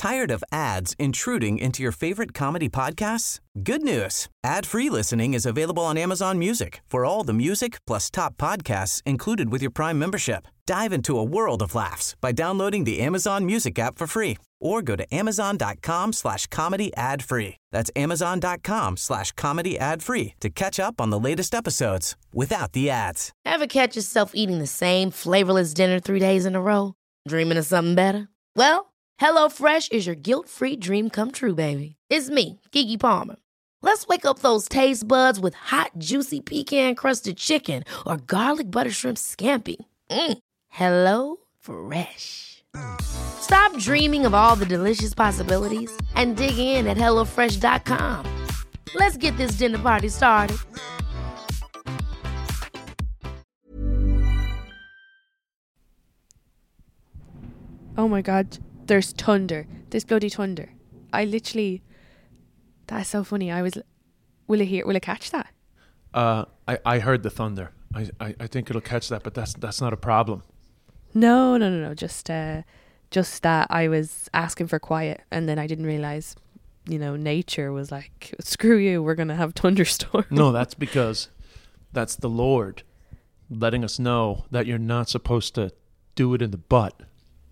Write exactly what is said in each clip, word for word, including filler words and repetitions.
Tired of ads intruding into your favorite comedy podcasts? Good news. Ad-free listening is available on Amazon Music for all the music plus top podcasts included with your Prime membership. Dive into a world of laughs by downloading the Amazon Music app for free or go to amazon.com slash comedy ad free. That's amazon.com slash comedy ad free to catch up on the latest episodes without the ads. Ever catch yourself eating the same flavorless dinner three days in a row? Dreaming of something better? Well, HelloFresh is your guilt-free dream come true, baby. It's me, Keke Palmer. Let's wake up those taste buds with hot, juicy pecan-crusted chicken or garlic butter shrimp scampi. Mm. Hello Fresh. Stop dreaming of all the delicious possibilities and dig in at hello fresh dot com. Let's get this dinner party started. Oh my God, there's thunder. There's bloody thunder. I literally, that's so funny. I was, will it hear, will it catch that? Uh, I, I heard the thunder. I, I, I think it'll catch that, but that's that's not a problem. No, no, no, no. Just, uh, just that I was asking for quiet, and then I didn't realize, you know, nature was like, screw you, we're gonna have thunderstorms. No, that's because that's the Lord letting us know that you're not supposed to do it in the butt.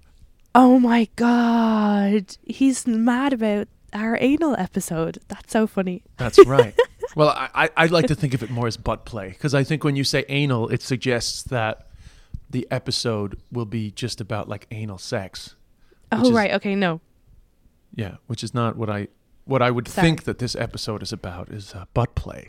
Oh my God, he's mad about our anal episode. That's so funny. That's right. Well, I, I I like to think of it more as butt play, because I think when you say anal, it suggests that the episode will be just about like anal sex. Oh, is, right. Okay, no. Yeah, which is not what I what I would Sorry. think that this episode is about, is uh, butt play.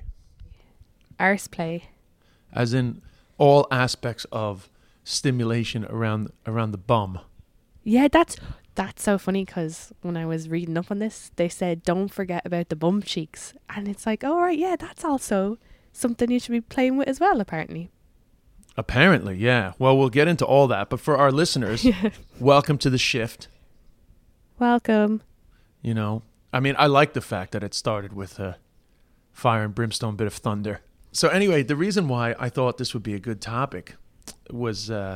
Arse play. As in all aspects of stimulation around around the bum. Yeah, that's that's so funny, because when I was reading up on this, they said don't forget about the bum cheeks, and it's like, oh right, yeah, that's also something you should be playing with as well, apparently. Apparently, yeah. Well, we'll get into all that, but for our listeners, Yeah. welcome to the shift. Welcome. You know, I mean, I like the fact that it started with a fire and brimstone bit of thunder. So anyway, the reason why I thought this would be a good topic was uh,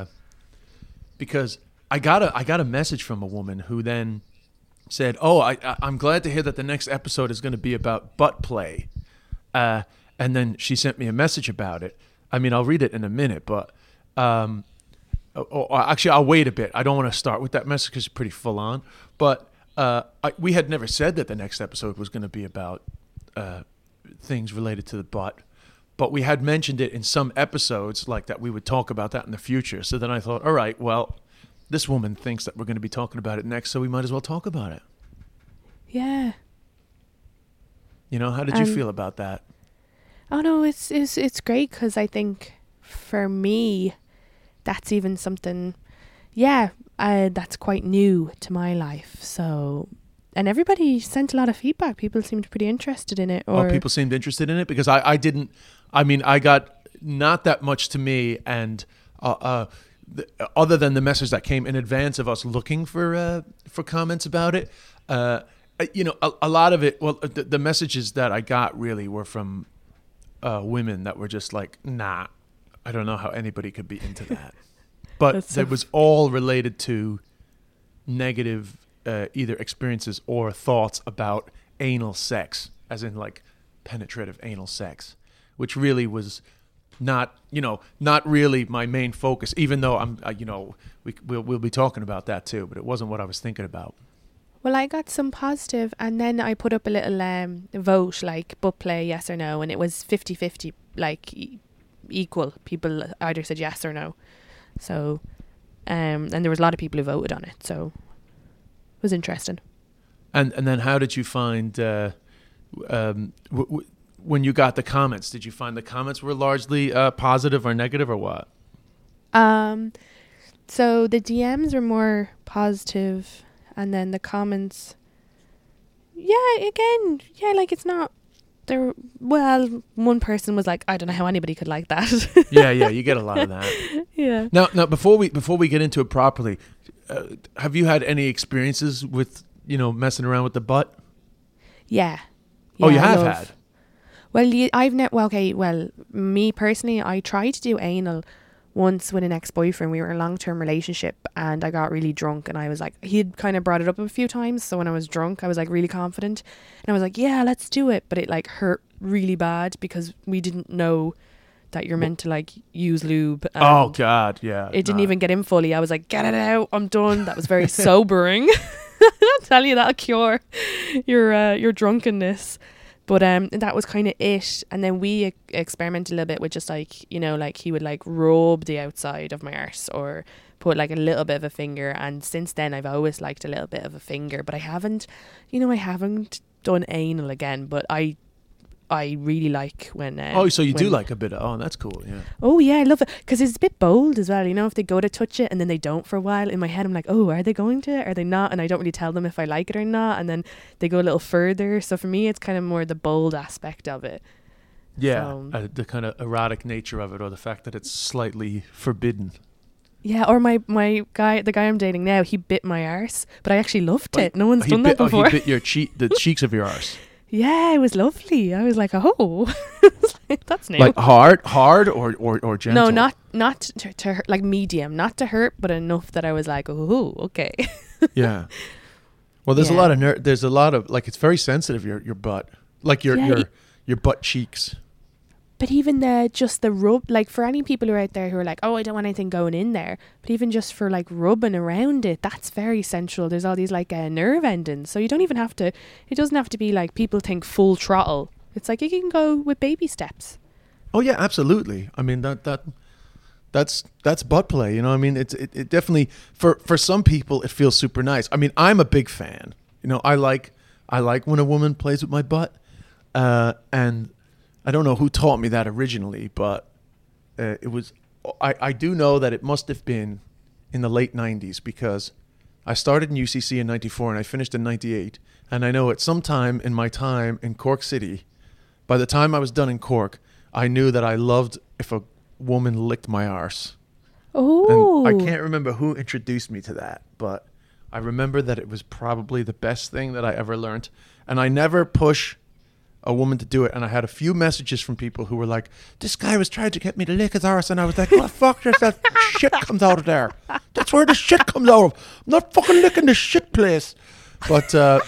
because I got a I got a message from a woman who then said, "Oh, I, I I'm glad to hear that the next episode is going to be about butt play," uh, and then she sent me a message about it. I mean, I'll read it in a minute, but um, or, or actually, I'll wait a bit. I don't want to start with that message because it's pretty full on. But uh, I, we had never said that the next episode was going to be about uh, things related to the butt. But we had mentioned it in some episodes, like that we would talk about that in the future. So then I thought, all right, well, this woman thinks that we're going to be talking about it next, so we might as well talk about it. Yeah. You know, how did Um, you feel about that? Oh no, it's it's it's great, because I think for me, that's even something, yeah, uh, that's quite new to my life. So, and everybody sent a lot of feedback. People seemed pretty interested in it. Or Oh, people seemed interested in it? Because I, I didn't, I mean, I got not that much to me, and uh, uh, the, other than the message that came in advance of us looking for uh, for comments about it, uh, you know, a, a lot of it, well, the, the messages that I got really were from uh, women that were just like, nah, I don't know how anybody could be into that. But so it was all related to negative uh, either experiences or thoughts about anal sex, as in like penetrative anal sex, which really was not, you know, not really my main focus, even though I'm, uh, you know, we, we'll, we'll be talking about that too, but it wasn't what I was thinking about. Well, I got some positive, and then I put up a little um, vote, like butt play, yes or no, and it was fifty-fifty, like e- equal. People either said yes or no. So, um, and there was a lot of people who voted on it, so it was interesting. And and then how did you find, uh, um, w- w- when you got the comments, did you find the comments were largely uh, positive or negative or what? Um, so the D Ms were more positive, and then the comments, yeah, again, yeah, like it's not, there, well, one person was like, I don't know how anybody could like that. yeah, yeah, you get a lot of that. Yeah. Now, now before we before we get into it properly, uh, have you had any experiences with, you know, messing around with the butt? Yeah. oh, you Yeah, I have love- had? Well, you, I've never, well, okay, well, me personally, I tried to do anal once with an ex-boyfriend. We were in a long-term relationship and I got really drunk and I was like, he had kind of brought it up a few times. So when I was drunk, I was like really confident and I was like, yeah, let's do it. But it like hurt really bad because we didn't know that you're meant to like use lube. And oh God, yeah. It didn't nah. even get in fully. I was like, get it out, I'm done. That was very sobering. I'll tell you, that'll cure your uh, your drunkenness. But um, that was kind of it. And then we e- experimented a little bit with just like, you know, like he would like rub the outside of my arse or put like a little bit of a finger. And since then I've always liked a little bit of a finger, but I haven't, you know, I haven't done anal again, but I I really like when uh, Oh, so you when, do like a bit of, oh, that's cool, yeah. Oh yeah, I love it because it's a bit bold as well, you know, if they go to touch it and then they don't for a while. In my head I'm like, oh, are they going to, are they not? And I don't really tell them if I like it or not, and then they go a little further. So for me it's kind of more the bold aspect of it. Yeah, So, uh, the kind of erotic nature of it, or the fact that it's slightly forbidden. yeah, or my my guy, the guy I'm dating now, he bit my arse, but I actually loved Oh, it. No one's he done bit, that before. Oh, he bit your cheek, the cheeks of your arse. Yeah, it was lovely. I was like, oh, that's new. Like hard, hard, or or or gentle. No, not not to, to hurt, like medium, not to hurt, but enough that I was like, oh, okay. Yeah. Well, there's Yeah. a lot of ner- there's a lot of like it's very sensitive your your butt, like your Yeah, your it- your butt cheeks. But even the just the rub, like for any people who are out there who are like, oh, I don't want anything going in there. But even just for like rubbing around it, that's very sensual. There's all these like uh, nerve endings, so you don't even have to. It doesn't have to be like people think full throttle. It's like you can go with baby steps. Oh yeah, absolutely. I mean that that that's that's butt play. You know, I mean it's it, it definitely for for some people it feels super nice. I mean, I'm a big fan. You know, I like I like when a woman plays with my butt, uh, and I don't know who taught me that originally, but uh, it was I I do know that it must have been in the late nineties because I started in U C C in ninety-four and I finished in ninety-eight, and I know at some time in my time in Cork City, by the time I was done in Cork, I knew that I loved if a woman licked my arse. Oh, And I can't remember who introduced me to that, but I remember that it was probably the best thing that I ever learned. And I never push a woman to do it. And I had a few messages from people who were like, this guy was trying to get me to lick his arse. And I was like, what the fuck does that shit comes out of there? That's where the shit comes out of. I'm not fucking licking the shit place. But uh,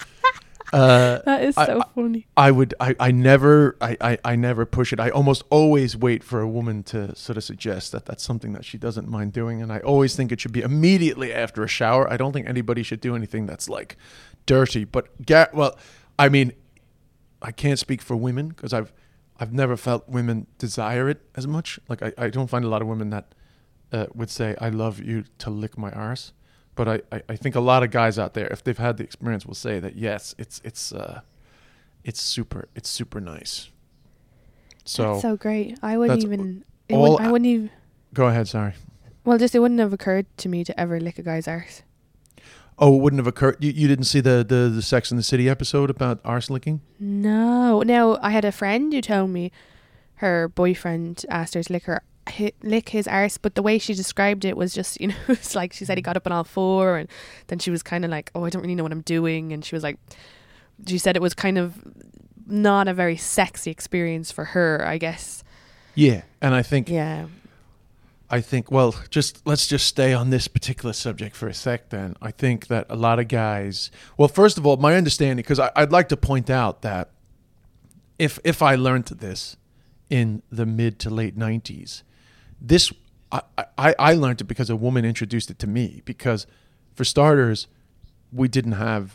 uh, that is so I, funny. I would, I, I never, I, I, I never push it. I almost always wait for a woman to sort of suggest that that's something that she doesn't mind doing. And I always think it should be immediately after a shower. I don't think anybody should do anything that's like dirty, but get, well, I mean, I can't speak for women because I've, I've never felt women desire it as much. Like I, I don't find a lot of women that uh, would say, I love you to lick my arse. But I, I, I think a lot of guys out there, if they've had the experience, will say that yes, it's it's uh, it's super it's super nice. So, That's so great. I wouldn't that's even. It all wouldn't, I I- wouldn't even. go ahead. Sorry. Well, just it wouldn't have occurred to me to ever lick a guy's arse. Oh, it wouldn't have occurred. You, you didn't see the, the the Sex and the City episode about arse licking? No. Now, I had a friend who told me her boyfriend asked her to lick her hi- lick his arse, but the way she described it was just, you know, it's like she said he got up on all four, and then she was kind of like, oh, I don't really know what I'm doing, and she was like, she said it was kind of not a very sexy experience for her, I guess. Yeah, and I think Yeah. I think, well, just let's just stay on this particular subject for a sec then. I think that a lot of guys, well, first of all, my understanding, because I'd like to point out that if if I learned this in the mid to late nineties, this, I, I, I learned it because a woman introduced it to me. Because for starters, we didn't have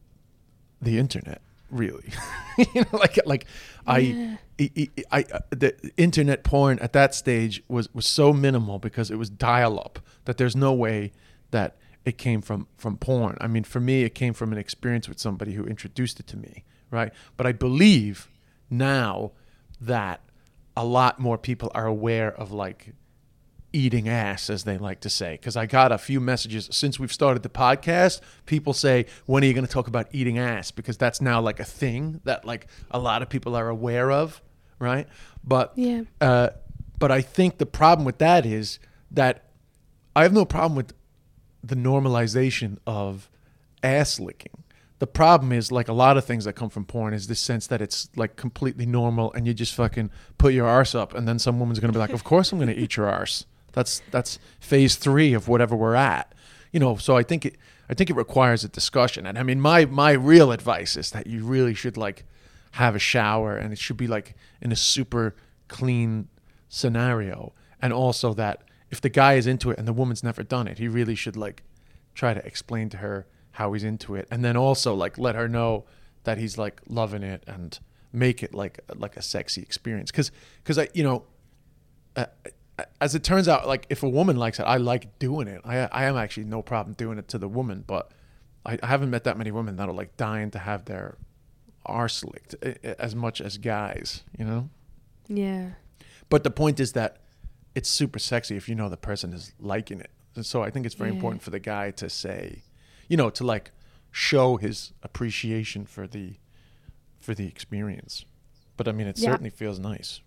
the internet, really. you know, like, like Yeah. I, I, I, I, the internet porn at that stage was, was so minimal because it was dial-up that there's no way that it came from, from porn. I mean, for me, it came from an experience with somebody who introduced it to me, right? But I believe now that a lot more people are aware of, like, eating ass, as they like to say, because I got a few messages since we've started the podcast. People say, when are you going to talk about eating ass? Because that's now like a thing that like a lot of people are aware of, right? But Yeah. uh, but I think the problem with that is that I have no problem with the normalization of ass licking. The problem is, like a lot of things that come from porn, is this sense that it's like completely normal and you just fucking put your arse up and then some woman's going to be like, of course I'm going to eat your arse. That's that's phase three of whatever we're at. You know, so I think it I think it requires a discussion. And I mean, my my real advice is that you really should like have a shower, and it should be like in a super clean scenario. And also that if the guy is into it and the woman's never done it, he really should like try to explain to her how he's into it, and then also like let her know that he's like loving it and make it like like a sexy experience. Because because I you know. Uh, As it turns out, like if a woman likes it, I like doing it. I I am actually no problem doing it to the woman, but I, I haven't met that many women that are like dying to have their arse licked as much as guys, you know? Yeah. But the point is that it's super sexy if you know the person is liking it. And so I think it's very Yeah. important for the guy to say, you know, to like show his appreciation for the for the experience. But I mean, it Yeah. certainly feels nice.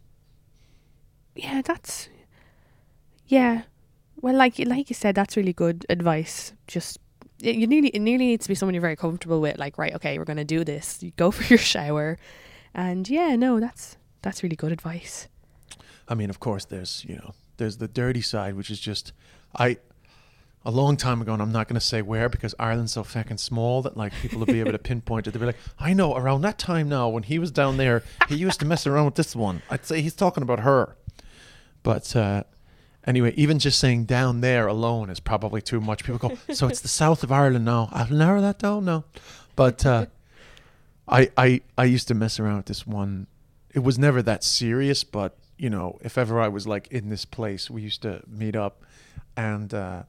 Yeah, that's... Yeah. Well, like like you said, that's really good advice. Just... It, you nearly, it nearly needs to be someone you're very comfortable with. Like, right, okay, we're going to do this. You go for your shower. And yeah, no, that's that's really good advice. I mean, of course, there's, you know, there's the dirty side, which is just, I, a long time ago, and I'm not going to say where because Ireland's so fucking small that like people will be able to pinpoint it. They'll be like, I know around that time now when he was down there, he used to mess around with this one. I'd say he's talking about her. But uh, anyway, even just saying down there alone is probably too much. People go, so it's the south of Ireland now. I'll narrow that down now. But uh, I, I, I used to mess around with this one. It was never that serious, but you know, if ever I was like in this place, we used to meet up, and uh,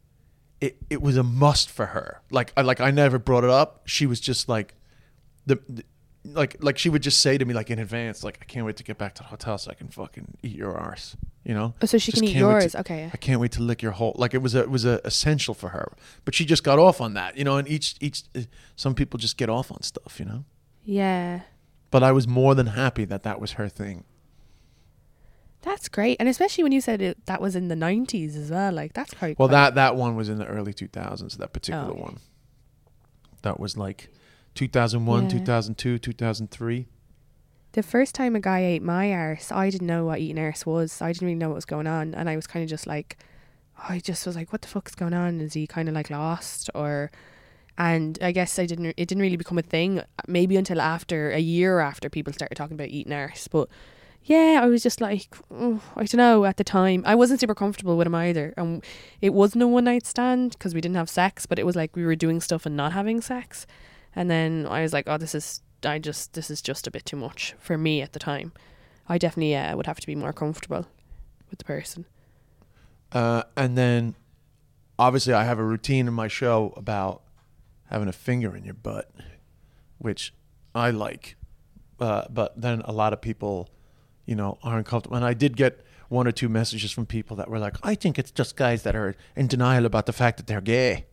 it it was a must for her. Like I like I never brought it up. She was just like the, the like like she would just say to me like in advance, like I can't wait to get back to the hotel so I can fucking eat your arse, you know. Oh, so she Just can eat can't wait yours. to- Okay. I can't wait to lick your whole. Like it was a it was a essential for her, but she just got off on that, you know. And each each uh, some people just get off on stuff, you know. Yeah. But I was more than happy that that was her thing. That's great. And especially when you said it, that was in the nineties as well. Like, that's quite... Well, quite- that that one was in the early two thousands. That particular Oh, okay. one. That was like two thousand one, Yeah. two thousand two, two thousand three. The first time a guy ate my arse, I didn't know what eating arse was. I didn't really know what was going on. And I was kind of just like... I just was like, what the fuck's going on? Is he kind of like lost? Or... And I guess I didn't. It didn't really become a thing. Maybe until after a year after people started talking about eating arse. But yeah, I was just like, oh, I don't know. At the time, I wasn't super comfortable with him either. And it wasn't a one night stand because we didn't have sex. But it was like we were doing stuff and not having sex. And then I was like, oh, this is. I just. This is just a bit too much for me at the time. I definitely uh, would have to be more comfortable with the person. Uh, and then, obviously, I have a routine in my show about having a finger in your butt, which I like. Uh, but then a lot of people, you know, aren't comfortable. And I did get one or two messages from people that were like, I think it's just guys that are in denial about the fact that they're gay.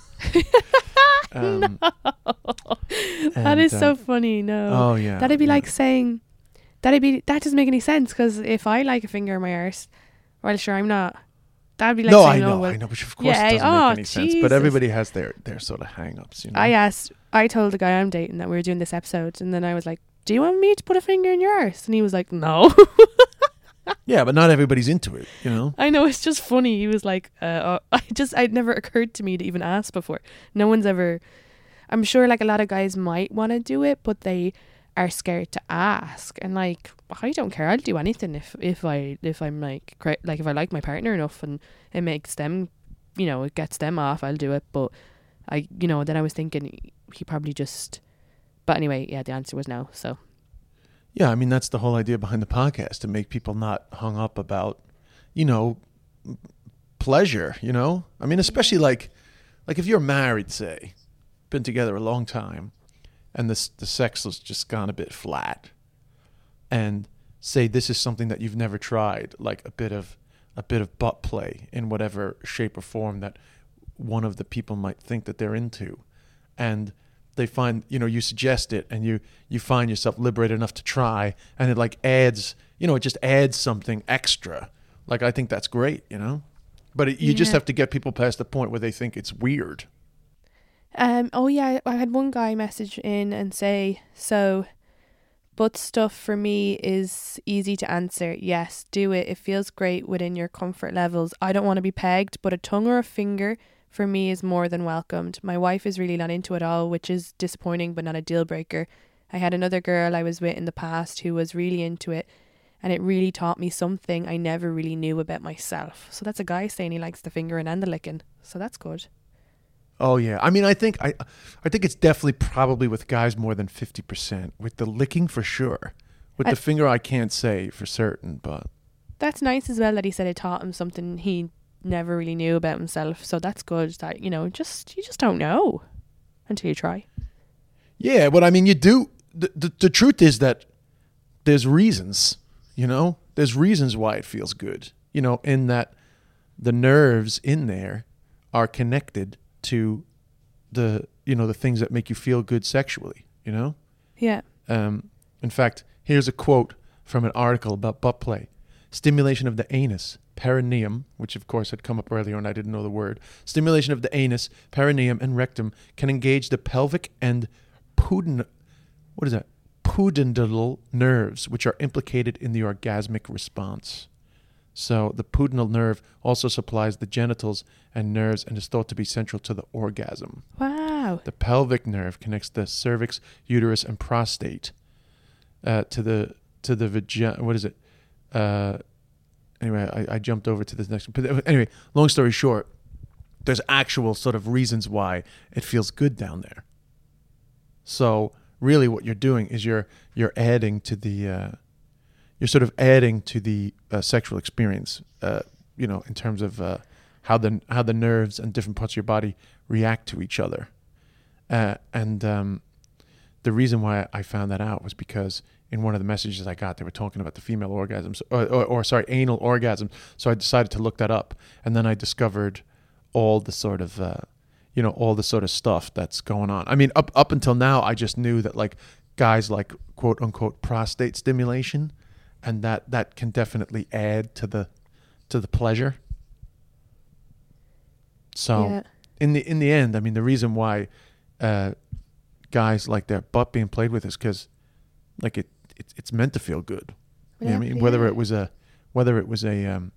um, That and, is so uh, funny. No. Oh, yeah. That'd be yeah. like saying, that'd be, that doesn't make any sense because if I like a finger in my arse, well, sure, I'm not. That'd be like no, I saying, know, oh, well, I know, but of course yeah, it doesn't oh, make any sense. Jesus. But everybody has their, their sort of hang-ups, you know? I asked, I told the guy I'm dating that we were doing this episode, and then I was like, do you want me to put a finger in your arse? And he was like, no. Yeah, but not everybody's into it, you know? I know, it's just funny. He was like, uh, uh, I just, it never occurred to me to even ask before. No one's ever, I'm sure like a lot of guys might want to do it, but they are scared to ask. And like, I don't care. I'll do anything if, if I, if I'm like, cra- like if I like my partner enough and it makes them, you know, it gets them off, I'll do it. But I, you know, then I was thinking he probably just, but anyway, yeah, the answer was no. So. Yeah, I mean, that's the whole idea behind the podcast, to make people not hung up about, you know, pleasure, you know? I mean, especially like, like if you're married, say, been together a long time, and this, the sex has just gone a bit flat, and say this is something that you've never tried, like a bit of, a bit of butt play in whatever shape or form that one of the people might think that they're into, and they find, you know, you suggest it and you, you find yourself liberated enough to try, and it like adds, you know, it just adds something extra. Like, I think that's great, you know, but it, you just Yeah. have to get people past the point where they think it's weird. Um. Oh yeah, I had one guy message in and say, so Butt stuff for me is easy to answer. Yes, do it. It feels great within your comfort levels. I don't want to be pegged, but a tongue or a finger for me is more than welcomed. My wife is really not into it all, which is disappointing but not a deal breaker. I had another girl I was with in the past who was really into it, and it really taught me something I never really knew about myself. So that's a guy saying he likes the fingering and the licking. So that's good. Oh yeah, I mean, I think I, I think it's definitely probably with guys more than fifty percent. With the licking, for sure. With I, the finger, I can't say for certain, but that's nice as well that he said it taught him something he never really knew about himself. So that's good. That you know, just you just don't know until you try. Yeah, but I mean, you do. The the, the truth is that there's reasons. You know, there's reasons why it feels good. You know, in that the nerves in there are connected to the, you know, the things that make you feel good sexually, you know? Yeah. Um, in fact, here's a quote from an article about butt play. Stimulation of the anus, perineum, which of course had come up earlier and I didn't know the word. Stimulation of the anus, perineum, and rectum can engage the pelvic and pudendal, what is that? Pudendal nerves, which are implicated in the orgasmic response. So the pudendal nerve also supplies the genitals and nerves and is thought to be central to the orgasm. Wow. The pelvic nerve connects the cervix, uterus, and prostate uh, to the to the vagina. What is it? Uh, anyway, I, I jumped over to this next one. But anyway, long story short, there's actual sort of reasons why it feels good down there. So really, what you're doing is you're you're adding to the. Uh, You're sort of adding to the uh, sexual experience, uh, you know, in terms of uh, how the how the nerves and different parts of your body react to each other. Uh, and um, the reason why I found that out was because in one of the messages I got, they were talking about the female orgasms, or, or, or sorry, anal orgasm. So I decided to look that up, and then I discovered all the sort of, uh, you know, all the sort of stuff that's going on. I mean, up up until now, I just knew that like guys like quote unquote prostate stimulation. And that, that can definitely add to the to the pleasure. So yeah. in the in the end, I mean, the reason why uh, guys like their butt being played with is because, like it, it it's meant to feel good. You know what I mean, whether yeah. it was a whether it was a um,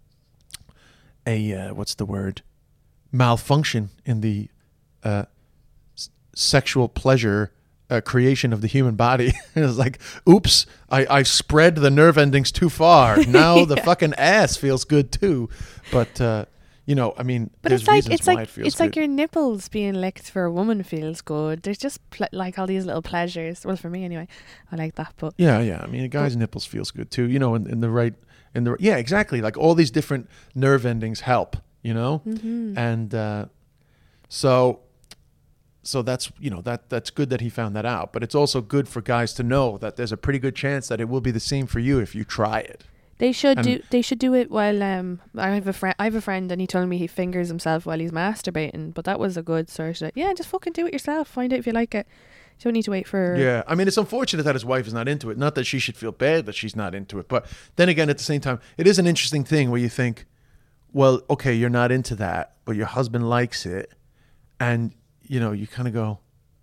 a uh, what's the word malfunction in the uh, s- sexual pleasure. Uh, creation of the human body. It was like, oops, I, I spread the nerve endings too far. Now yeah. the fucking ass feels good too. But, uh, you know, I mean, but there's it's like, reasons it's why like, it feels it's good. like your nipples being licked for a woman feels good. There's just pl- like all these little pleasures. Well, for me anyway, I like that. But yeah, yeah. I mean, a guy's but, nipples feels good too, you know, in, in the right, in the, yeah, exactly. Like all these different nerve endings help, you know? Mm-hmm. And, uh, so, So that's, you know, that that's good that he found that out. But it's also good for guys to know that there's a pretty good chance that it will be the same for you if you try it. They should and do they should do it while um I have a friend I have a friend and he told me he fingers himself while he's masturbating, but that was a good sort of yeah, just fucking do it yourself. Find out if you like it. You don't need to wait for Yeah. I mean, it's unfortunate that his wife is not into it. Not that she should feel bad that she's not into it. But then again, at the same time, it is an interesting thing where you think, well, okay, you're not into that, but your husband likes it. And, you know, you kind of go,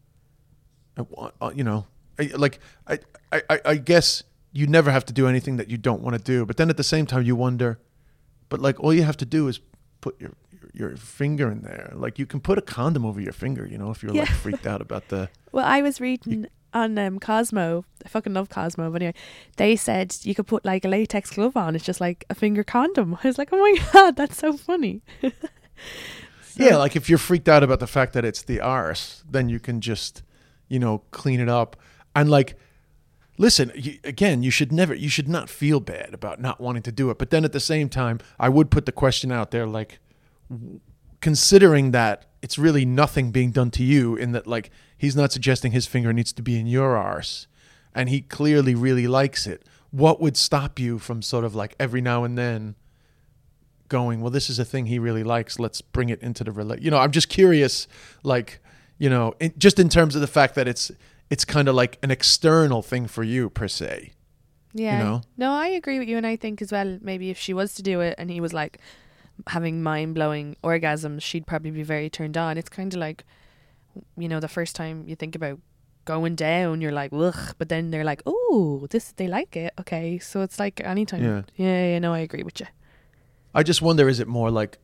I want, uh, you know, I, like, I, I, I guess you never have to do anything that you don't want to do. But then at the same time, you wonder, but like, all you have to do is put your, your, your finger in there. Like, you can put a condom over your finger, you know, if you're yeah. like freaked out about the. Well, I was reading you, on um, Cosmo. I fucking love Cosmo. But anyway, they said you could put like a latex glove on. It's just like a finger condom. I was like, oh my God, that's so funny. so, yeah, like if you're freaked out about the fact that it's the arse, then you can just, you know, clean it up. And like, listen, you, again, you should never, you should not feel bad about not wanting to do it. But then at the same time, I would put the question out there, like, considering that it's really nothing being done to you, in that, like, he's not suggesting his finger needs to be in your arse, and he clearly really likes it. What would stop you from sort of like every now and then going, well, this is a thing he really likes, let's bring it into the relate. You know, I'm just curious, like, you know, in, just in terms of the fact that it's it's kind of like an external thing for you per se. Yeah. You know? No, I agree with you, and I think as well, maybe if she was to do it and he was like having mind-blowing orgasms, she'd probably be very turned on. It's kind of like, you know, the first time you think about going down, you're like, ugh. But then they're like, oh, this they like it. Okay, so it's like anytime. Yeah. yeah, yeah. No, I agree with you. I just wonder, is it more like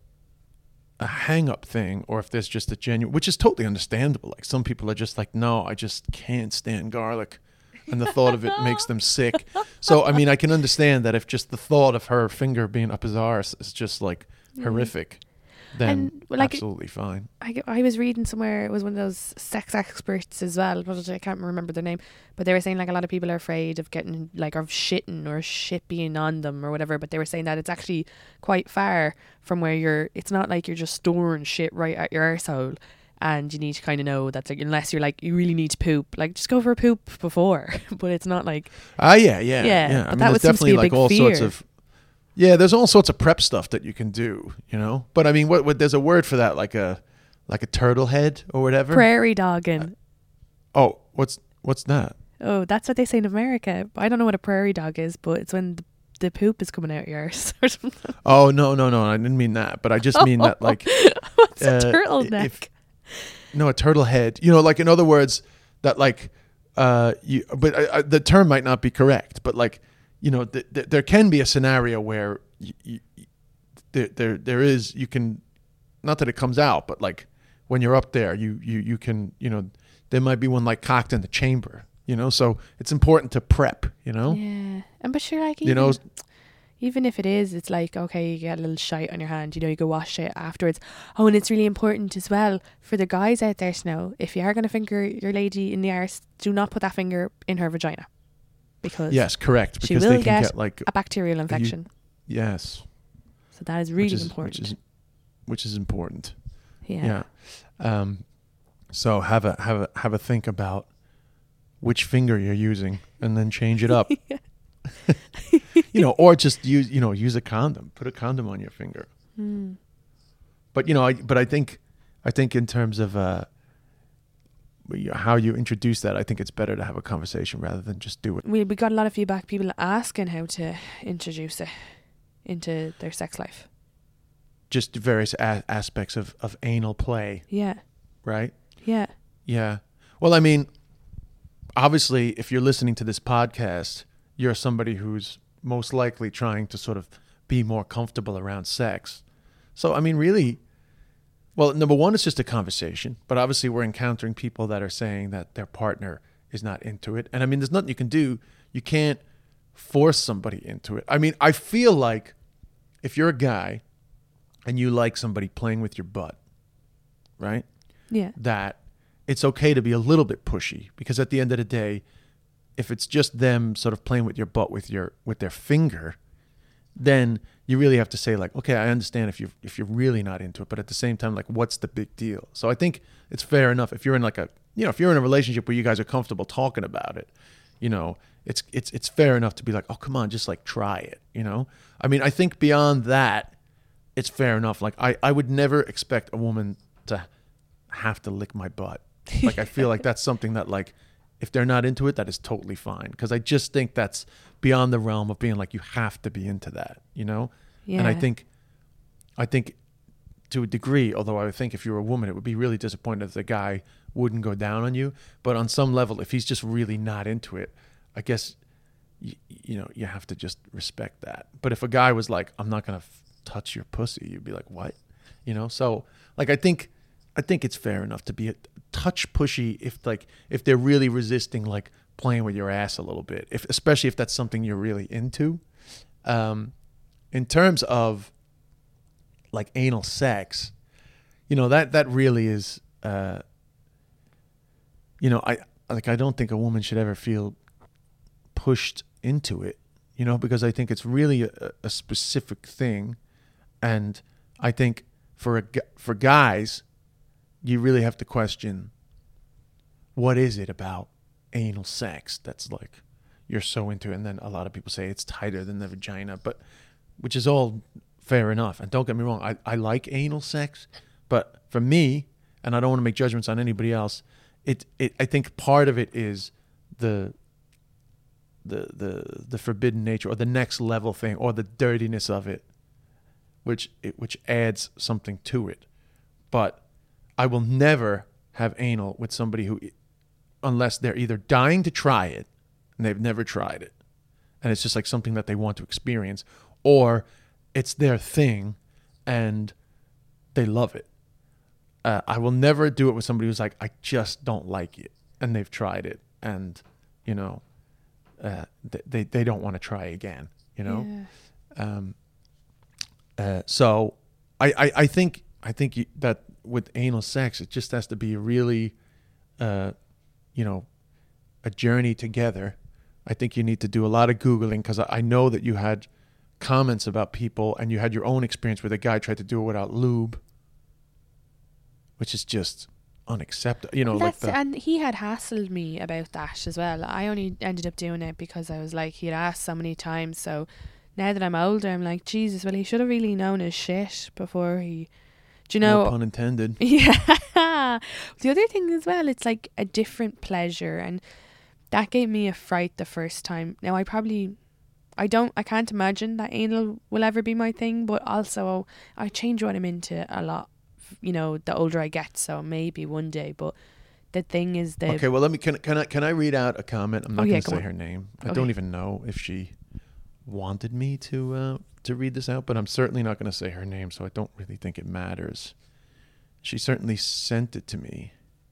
a hang-up thing, or if there's just a genuine, which is totally understandable. Like some people are just like, no, I just can't stand garlic, and the thought of it makes them sick. So I mean, I can understand that if just the thought of her finger being up his arse is just like horrific, then And, like, absolutely fine. I, I was reading somewhere, it was one of those sex experts as well, but I can't remember their name, but they were saying like a lot of people are afraid of getting like of shitting or shit being on them or whatever, but they were saying that it's actually quite far from where you're, it's not like you're just storing shit right at your arsehole, and you need to kind of know that, like, unless you're like you really need to poop, like just go for a poop before. But it's not like Ah, yeah, yeah, Yeah, yeah. but I mean, that there's would seem to be definitely a like big all sorts fear. of. Yeah, there's all sorts of prep stuff that you can do, you know. But I mean, what, what there's a word for that, like a like a turtle head or whatever. prairie dogging. Oh, what's what's that? Oh, that's what they say in America. I don't know what a prairie dog is, but it's when the, the poop is coming out your arse or something. Oh no, no, no! I didn't mean that, but I just mean that, like, What's uh, a turtleneck? if- no, a turtle head. You know, like in other words, that like, uh, you. But I, I, the term might not be correct. But like, you know, th- th- there can be a scenario where y y there, there, there is. You can, not that it comes out, but like when you're up there, you, you, you can, you know, there might be one like cocked in the chamber. You know, so it's important to prep. You know, Yeah, and but sure, like, you even, know. even if it is, it's like, okay, you get a little shite on your hand, you know, you go wash it afterwards. Oh, and it's really important as well for the guys out there to know, if you are going to finger your lady in the arse, do not put that finger in her vagina, because Yes, correct. she Because will they can get get like a bacterial infection. yes. So that is really which is, important. Which is, which is important. yeah. Yeah. Um, so have a have a have a think about which finger you're using, and then change it up. You know, or just use you know use a condom. Put a condom on your finger. Mm. But you know, I, but I think I think in terms of uh, how you introduce that, I think it's better to have a conversation rather than just do it. We we got a lot of feedback, people asking how to introduce it into their sex life. Just various a- aspects of of anal play, Yeah. right? Yeah. Yeah. Well, I mean, obviously, if you're listening to this podcast, you're somebody who's most likely trying to sort of be more comfortable around sex. So, I mean, really, well, number one, it's just a conversation. But obviously, we're encountering people that are saying that their partner is not into it. And I mean, there's nothing you can do. You can't force somebody into it. I mean, I feel like if you're a guy and you like somebody playing with your butt, right? Yeah. That it's okay to be a little bit pushy, because at the end of the day, if it's just them sort of playing with your butt with your with their finger, then you really have to say like, okay, I understand if you if you're really not into it, but at the same time, like, what's the big deal? So I think it's fair enough if you're in like a you know if you're in a relationship where you guys are comfortable talking about it, you know, it's it's it's fair enough to be like, oh, come on, just like try it, you know. I mean, I think beyond that, it's fair enough. Like I I would never expect a woman to have to lick my butt. Like I feel like that's something that like if they're not into it, that is totally fine, because I just think that's beyond the realm of being like you have to be into that, you know. Yeah. And I think I think to a degree, although I would think if you were a woman, it would be really disappointed if the guy wouldn't go down on you, but on some level, if he's just really not into it, I guess you, you know you have to just respect that. But if a guy was like, I'm not gonna f- touch your pussy, you'd be like, what, you know. So like I think I think it's fair enough to be a touch pushy if like if they're really resisting like playing with your ass a little bit, if especially if that's something you're really into. Um, in terms of like anal sex, you know, that that really is, uh, you know, I like I don't think a woman should ever feel pushed into it, you know, because I think it's really a, a specific thing, and I think for a gu- for guys, you really have to question, what is it about anal sex that's like you're so into it? And then a lot of people say it's tighter than the vagina, but which is all fair enough. And don't get me wrong, I, I like anal sex, but for me, and I don't want to make judgments on anybody else, it, it I think part of it is the the the the forbidden nature, or the next level thing, or the dirtiness of it, which it, which adds something to it. But I will never have anal with somebody who unless they're either dying to try it and they've never tried it, and it's just like something that they want to experience, or it's their thing and they love it. Uh, I will never do it with somebody who's like, I just don't like it, and they've tried it, and you know, uh, they, they they don't want to try again. You know, yeah. um, uh, so I, I I think I think you, that with anal sex, it just has to be a really, uh, you know, a journey together. I think you need to do a lot of Googling, because I, I know that you had comments about people, and you had your own experience where the guy tried to do it without lube, which is just unacceptable. You know, That's, like the, and he had hassled me about that as well. I only ended up doing it because I was like, he'd asked so many times. So now that I'm older, I'm like, Jesus, well, he should have really known his shit before he, do you know? No pun intended. Yeah. The other thing as well, it's like a different pleasure, and that gave me a fright the first time. Now I probably, I don't, I can't imagine that anal will ever be my thing, but also I change what I'm into a lot, you know, the older I get, so maybe one day. But the thing is that, okay, well, let me, can, can I can I read out a comment? I'm not oh, yeah, going to say on. her name. I Okay. don't even know if she wanted me to uh, to read this out, but I'm certainly not going to say her name, so I don't really think it matters. She certainly sent it to me.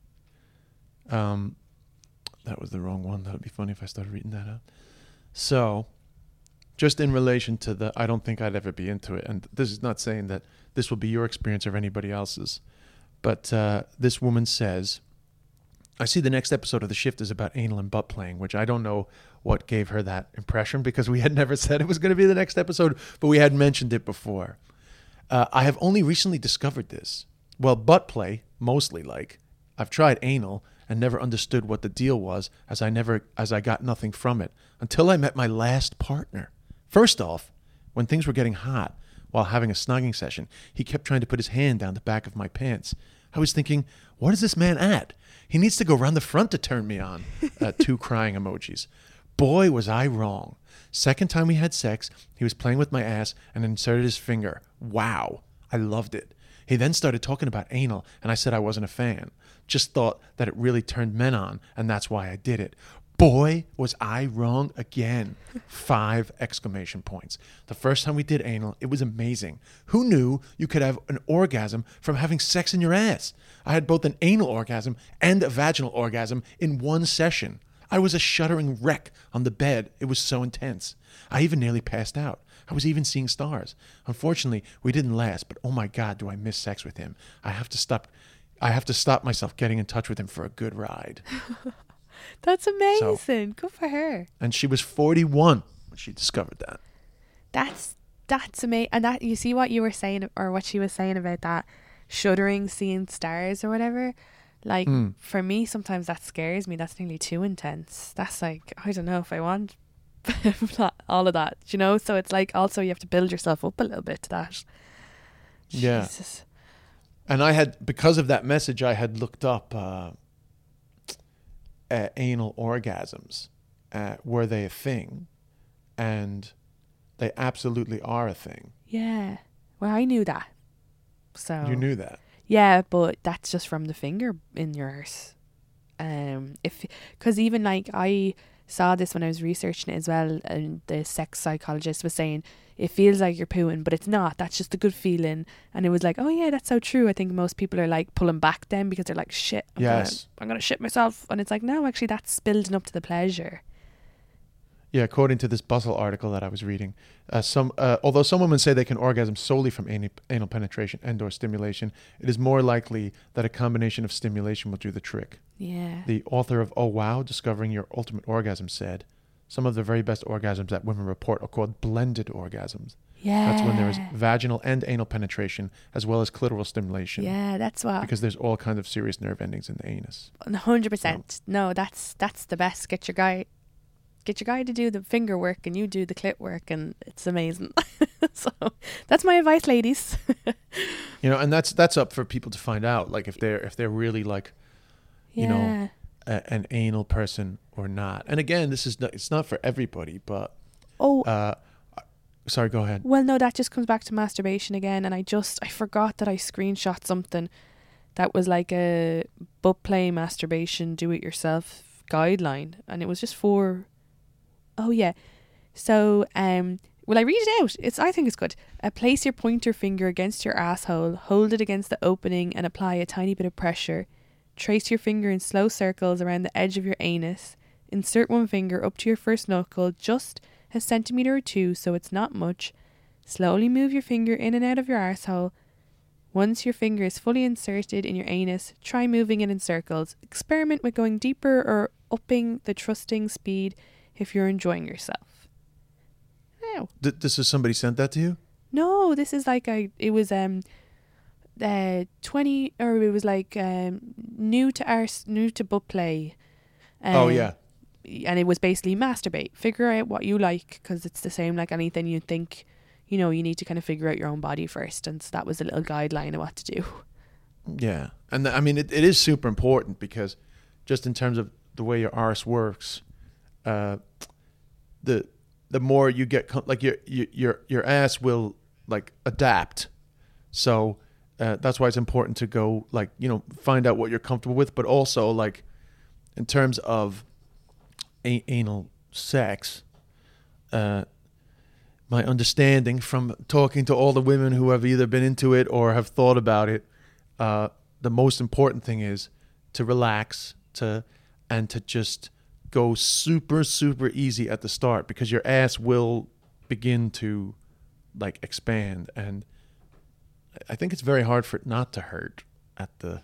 Um, that was the wrong one. That would be funny if I started reading that out. So, just in relation to the, I don't think I'd ever be into it, and this is not saying that this will be your experience or anybody else's, but uh, this woman says, I see the next episode of The Shift is about anal and butt playing, which I don't know what gave her that impression, because we had never said it was going to be the next episode, but we had mentioned it before. Uh, I have only recently discovered this. Well, butt play, mostly like. I've tried anal and never understood what the deal was, as I never, as I got nothing from it, until I met my last partner. First off, when things were getting hot while having a snogging session, he kept trying to put his hand down the back of my pants. I was thinking, what is this man at? He needs to go around the front to turn me on. Uh, two crying emojis. Boy, was I wrong. Second time we had sex, he was playing with my ass and inserted his finger. Wow. I loved it. He then started talking about anal, and I said I wasn't a fan. Just thought that it really turned men on, and that's why I did it. Boy, was I wrong again. Five exclamation points. The first time we did anal, it was amazing. Who knew you could have an orgasm from having sex in your ass? I had both an anal orgasm and a vaginal orgasm in one session. I was a shuddering wreck on the bed. It was so intense. I even nearly passed out. I was even seeing stars. Unfortunately, we didn't last, but oh my God, do I miss sex with him. I have to stop I have to stop myself getting in touch with him for a good ride. that's amazing. So, good for her. And she was forty-one when she discovered that. That's that's amazing. And that, you see what you were saying, or what she was saying about that shuddering, seeing stars or whatever. Like Mm. for me, sometimes that scares me. That's nearly too intense. That's like, I don't know if I want all of that, you know. So it's like, also you have to build yourself up a little bit to that. Yeah. Jesus. And I had, because of that message, I had looked up uh, uh, anal orgasms. Uh, were they a thing? And they absolutely are a thing. Yeah. Well, I knew that. So You knew that. yeah, but that's just from the finger in your arse. Um, if because even like I saw this when I was researching it as well, and the sex psychologist was saying it feels like you're pooing, but it's not. That's just a good feeling. And it was like, oh yeah, that's so true. I think most people are like pulling back then because they're like, shit, I'm Yes. gonna, I'm gonna shit myself. And it's like, no, actually, that's building up to the pleasure. Yeah, according to this Bustle article that I was reading, uh, some uh, although some women say they can orgasm solely from anal, anal penetration and or stimulation, it is more likely that a combination of stimulation will do the trick. Yeah. The author of Oh Wow, Discovering Your Ultimate Orgasm said, some of the very best orgasms that women report are called blended orgasms. Yeah. That's when there is vaginal and anal penetration as well as clitoral stimulation. Yeah, that's what. Because there's all kinds of serious nerve endings in the anus. one hundred percent. No, that's that's the best. Get your guy get your guy to do the finger work and you do the clit work, and it's amazing. So that's my advice, ladies. You know, and that's that's up for people to find out, like if they're if they're really like, you Yeah. know, a, an anal person or not. And again, this is not, it's not for everybody, but Oh, uh sorry, go ahead. well, no, that just comes back to masturbation again. And I just, I forgot that I screenshot something that was like a butt play masturbation do it yourself guideline, and it was just for oh yeah so um well I read it out. It's I think it's good. Uh, place your pointer finger against your asshole, hold it against the opening and apply a tiny bit of pressure. Trace your finger in slow circles around the edge of your anus. Insert one finger up to your first knuckle, just a centimetre or two, so it's not much. Slowly move your finger in and out of your arsehole. Once your finger is fully inserted in your anus, try moving it in circles. Experiment with going deeper or upping the thrusting speed if you're enjoying yourself. Now, Th- this is somebody sent that to you? no, this is like a. It was um, uh, twenty or it was like um, new to arse, new to butt play. Um, Oh, yeah. And it was basically masturbate. Figure out what you like, because it's the same like anything you think. You know, you need to kind of figure out your own body first, and so that was a little guideline of what to do. Yeah. And th- I mean, it, it is super important because just in terms of the way your arse works, uh, the the more you get, com- like your, your, your, your ass will like adapt. So uh, that's why it's important to go like, you know, find out what you're comfortable with, but also like in terms of a- anal sex, uh, my understanding from talking to all the women who have either been into it or have thought about it, uh, the most important thing is to relax, to and to just go super, super easy at the start, because your ass will begin to like expand. And I think it's very hard for it not to hurt at the,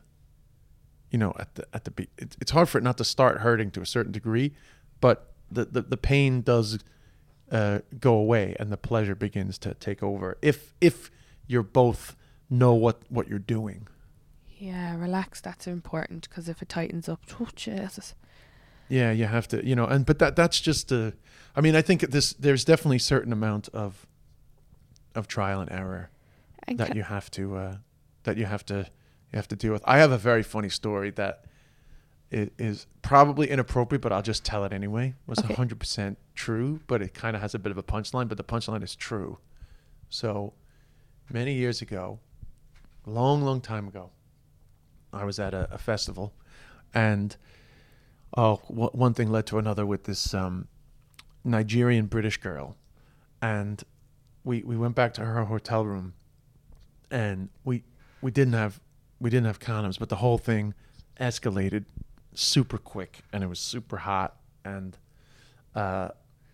you know, at the, at the, be- it's, it's hard for it not to start hurting to a certain degree, but the, the, the pain does uh, go away and the pleasure begins to take over. If, if you're both know what, what you're doing. Yeah, relax. That's important, because if it tightens up, oh Jesus. Yeah, you have to, you know, and but that that's just a. I mean, I think this there's definitely a certain amount of of trial and error And that ca- you have to uh, that you have to you have to deal with. I have a very funny story that i- is probably inappropriate, but I'll just tell it anyway. It was Okay. one hundred percent true, but it kind of has a bit of a punchline. But the punchline is true. So many years ago, a long, long time ago, I was at a, a festival, and oh, w- one thing led to another with this um, Nigerian British girl, and we we went back to her hotel room, and we we didn't have we didn't have condoms, but the whole thing escalated super quick, and it was super hot, and uh,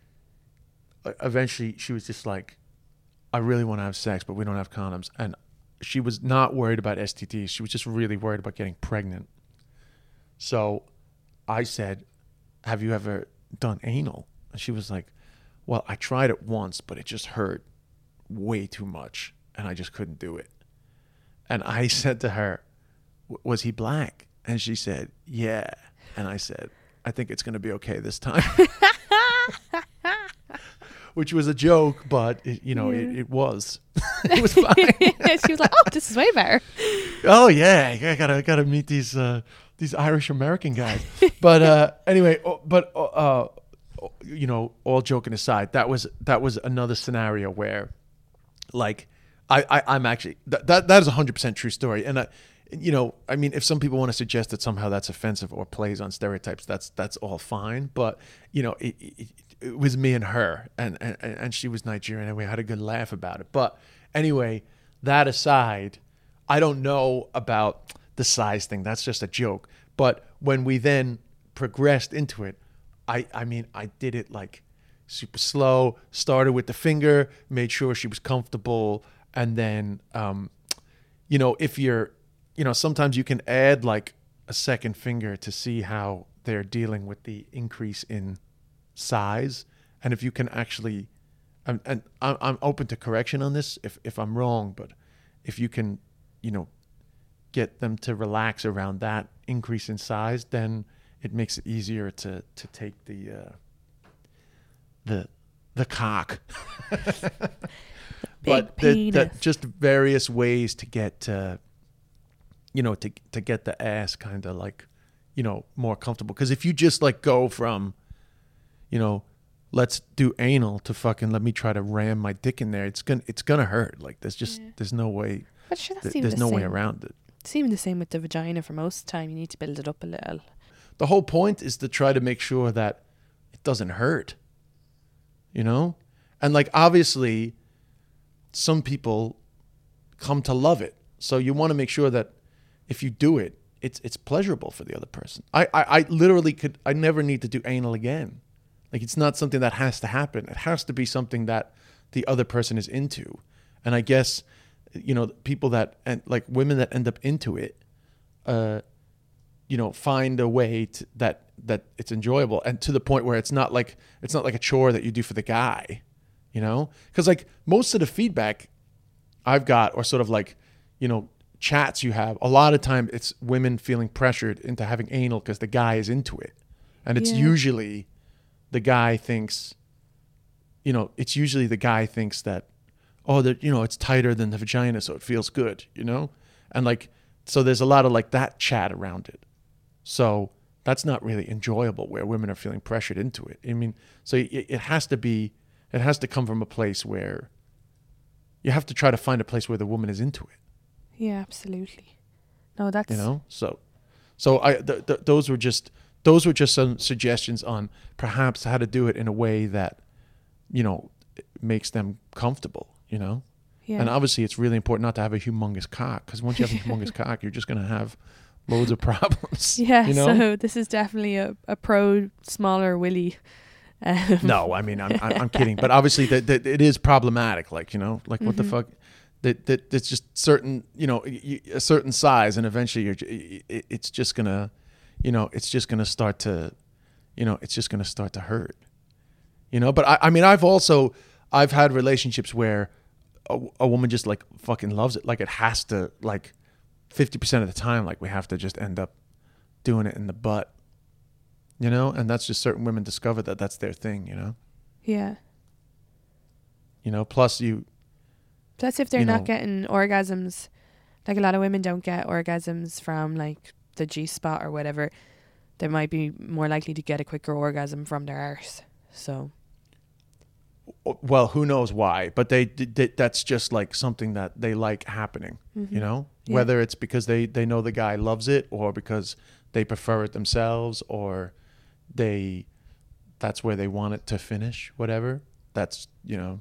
eventually she was just like, "I really want to have sex, but we don't have condoms," and she was not worried about S T Ds. She was just really worried about getting pregnant. So I said, "Have you ever done anal?" And she was like, "Well, I tried it once, but it just hurt way too much, and I just couldn't do it." And I said to her, "Was he black?" And she said, "Yeah." And I said, "I think it's going to be okay this time." Which was a joke, but it, you know, Yeah. it, it was. It was fine. She was like, "Oh, this is way better." Oh yeah, I gotta gotta meet these uh, these Irish American guys. But uh, anyway, oh, but uh, uh, you know, all joking aside, that was that was another scenario where, like, I, I I'm actually that that, that is a hundred percent true story, and I, you know, I mean, if some people want to suggest that somehow that's offensive or plays on stereotypes, that's that's all fine. But you know, it, it, it was me and her, and, and and she was Nigerian, and we had a good laugh about it. But anyway, that aside, I don't know about the size thing. That's just a joke. But when we then progressed into it, I I mean, I did it like super slow. Started with the finger, made sure she was comfortable, and then, um, you know, if you're, you know, sometimes you can add like a second finger to see how they're dealing with the increase in size, and if you can actually, and, and I'm I'm open to correction on this if if I'm wrong, but if you can, you know, get them to relax around that increase in size, then it makes it easier to to take the uh, the the cock. But the, the, penis. just various ways to get uh, you know, to to get the ass kind of like, you know, more comfortable. Because if you just like go from, you know, let's do anal to fucking let me try to ram my dick in there, it's gonna it's gonna hurt. Like there's just Yeah. there's no way But sure, that th- seems there's the no way same. around it. It's even the same with the vagina. For most of the time, you need to build it up a little. The whole point is to try to make sure that it doesn't hurt, you know? And like, obviously, some people come to love it. So you want to make sure that if you do it, it's it's pleasurable for the other person. I, I, I literally could, I never need to do anal again. Like, it's not something that has to happen. It has to be something that the other person is into. And I guess, you know, people that, and like women that end up into it, uh, you know, find a way to, that that it's enjoyable, and to the point where it's not like it's not like a chore that you do for the guy, you know, because like most of the feedback I've got, or sort of like, you know, chats you have, a lot of time it's women feeling pressured into having anal because the guy is into it, and it's Yeah. usually the guy thinks, you know, it's usually the guy thinks that, oh, that, you know, it's tighter than the vagina, so it feels good, you know, and like, so there's a lot of like that chat around it. So that's not really enjoyable where women are feeling pressured into it. I mean, so it, it has to be, it has to come from a place where you have to try to find a place where the woman is into it. Yeah, absolutely. No, that's... You know, so, so I, th- th- those were just, those were just some suggestions on perhaps how to do it in a way that, you know, makes them comfortable, you know? Yeah. And obviously it's really important not to have a humongous cock, because once you have a humongous cock, you're just going to have loads of problems. Yeah, you know? so this is definitely a, a pro smaller willy. Um, No, I mean, I'm, I'm, I'm kidding. But obviously that, that it is problematic. Like, you know, like what the Mhm. fuck? That, that it's just certain, you know, y- a certain size, and eventually you're, j- it, it's just going to, you know, it's just going to start to, you know, it's just going to start to hurt. You know, but I, I mean, I've also, I've had relationships where a, a woman just like fucking loves it. Like it has to, like fifty percent of the time, like we have to just end up doing it in the butt, you know? And that's just certain women discover that that's their thing, you know? Yeah. You know, plus you, So that's if they're you not know- getting orgasms. Like a lot of women don't get orgasms from like the G spot or whatever. They might be more likely to get a quicker orgasm from their arse. So well, who knows why, but they, they that's just like something that they like happening, you know? Yeah. Whether it's because they, they know the guy loves it, or because they prefer it themselves, or they, that's where they want it to finish, whatever. That's, you know,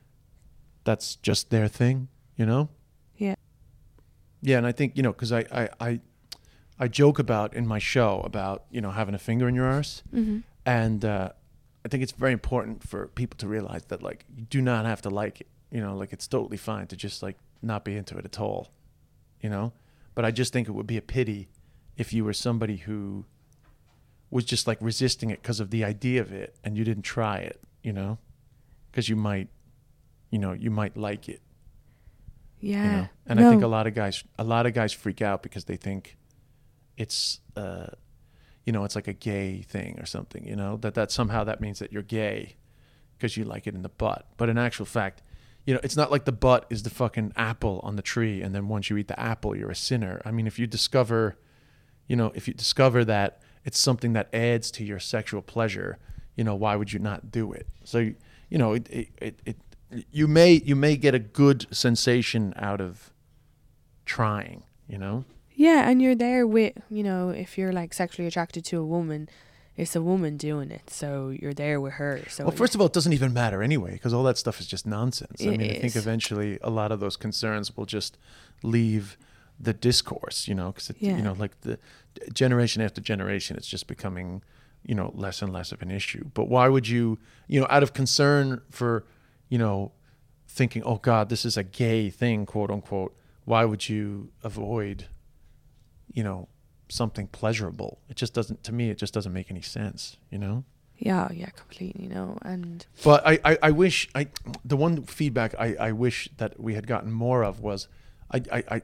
that's just their thing, you know? Yeah. Yeah, and I think, you know, because I, I, I, I joke about in my show about, you know, having a finger in your arse. Mm-hmm. And uh, I think it's very important for people to realize that, like, you do not have to like it. You know, like, it's totally fine to just, like, not be into it at all, you know? But I just think it would be a pity if you were somebody who was just, like, resisting it because of the idea of it, and you didn't try it, you know? Because you might, you know, you might like it. Yeah. You know? And no. I think a lot of guys, a lot of guys freak out because they think it's, uh, you know, it's like a gay thing or something, you know, that, that somehow that means that you're gay because you like it in the butt. But in actual fact, you know, it's not like the butt is the fucking apple on the tree, and then once you eat the apple, you're a sinner. I mean, if you discover, you know, if you discover that it's something that adds to your sexual pleasure, you know, why would you not do it? So, you know, it, it, it, it you may, you may get a good sensation out of trying, you know? Yeah, and you're there with, you know, if you're like sexually attracted to a woman, it's a woman doing it, so you're there with her. So Well, first of all, it doesn't even matter anyway, because all that stuff is just nonsense. I It mean, I think is. eventually a lot of those concerns will just leave the discourse, you know, because, Yeah. you know, like the generation after generation, it's just becoming, you know, less and less of an issue. But why would you, you know, out of concern for, you know, thinking, oh, God, this is a gay thing, quote unquote, why would you avoid, you know, something pleasurable? It just doesn't, to me, it just doesn't make any sense, you know? yeah, yeah, completely, you know, and But I, I, I wish, I the one feedback I, I wish that we had gotten more of was, I, I, I,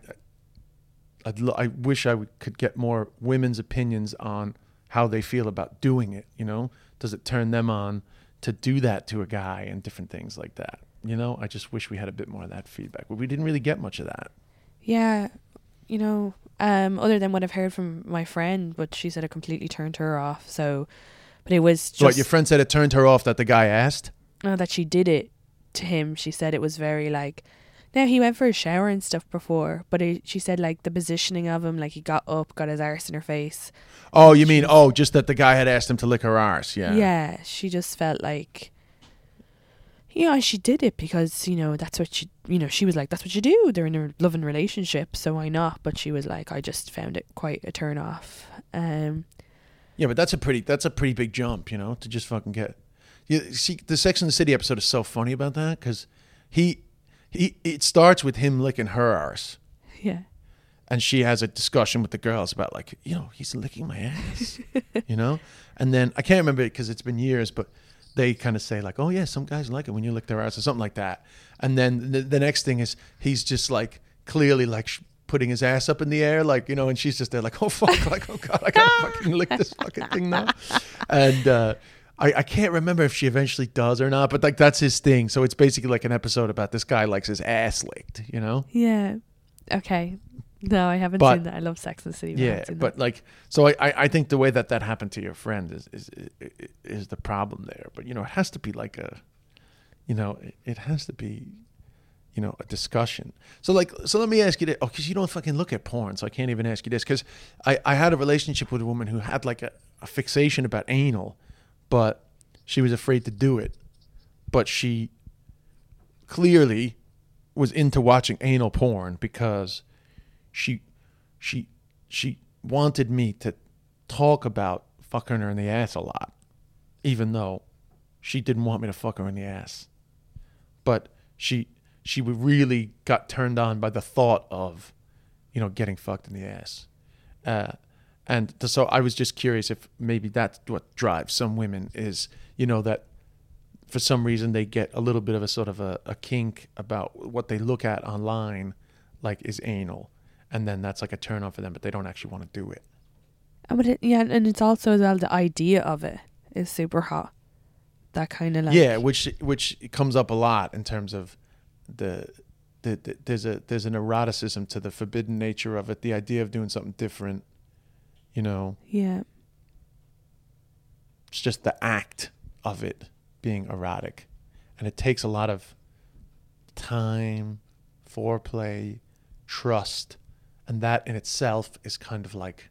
I'd, lo- I wish I would, could get more women's opinions on how they feel about doing it, you know? Does it turn them on to do that to a guy and different things like that? You know, I just wish we had a bit more of that feedback. But we didn't really get much of that. yeah, you know, um, other than what I've heard from my friend, but she said it completely turned her off. So, but it was just So what, your friend said it turned her off that the guy asked? uh, that she did it to him. She said it was very like Now, he went for a shower and stuff before, but it, she said, like, the positioning of him, like, he got up, got his arse in her face. Oh, you mean, oh, just that the guy had asked him to lick her arse, yeah. Yeah, she just felt like, you know, she did it because, you know, that's what she, you know, she was like, that's what you do. They're in a loving relationship, so why not? But she was like, I just found it quite a turn off. Um, yeah, but that's a pretty, that's a pretty big jump, you know, to just fucking get. You see, the Sex and the City episode is so funny about that because he... He, it starts with him licking her arse. Yeah. And she has a discussion with the girls about like, you know, he's licking my ass, you know? And then, I can't remember it because it's been years, but they kind of say like, oh yeah, some guys like it when you lick their ass or something like that. And then the, the next thing is he's just like clearly like sh- putting his ass up in the air, like, you know, and she's just there like, oh fuck, like, oh God, I gotta fucking lick this fucking thing now. And, uh, I, I can't remember if she eventually does or not, but like that's his thing. So it's basically like an episode about this guy likes his ass licked, you know? Yeah. Okay. No, I haven't but, seen that. I love Sex and the City. Yeah, but that. like, so I, I, I think the way that that happened to your friend is, is is is the problem there. But you know, it has to be like a, you know, it, it has to be, you know, a discussion. So like, so let me ask you this. Oh, because you don't fucking look at porn, so I can't even ask you this. Because I, I had a relationship with a woman who had like a, a fixation about anal. But she was afraid to do it. But she clearly was into watching anal porn because she she she wanted me to talk about fucking her in the ass a lot, even though she didn't want me to fuck her in the ass. But she she really got turned on by the thought of, you know, getting fucked in the ass. Uh, And so I was just curious if maybe that's what drives some women is, you know, that for some reason they get a little bit of a sort of a, a kink about what they look at online, like is anal. And then that's like a turn on for them, but they don't actually want to do it. But it, yeah, and it's also as well the idea of it is super hot. That kind of like. Yeah, which which comes up a lot in terms of the, the, the there's a there's an eroticism to the forbidden nature of it, the idea of doing something different. You know, yeah, it's just the act of it being erotic. And it takes a lot of time, foreplay, trust. And that in itself is kind of like,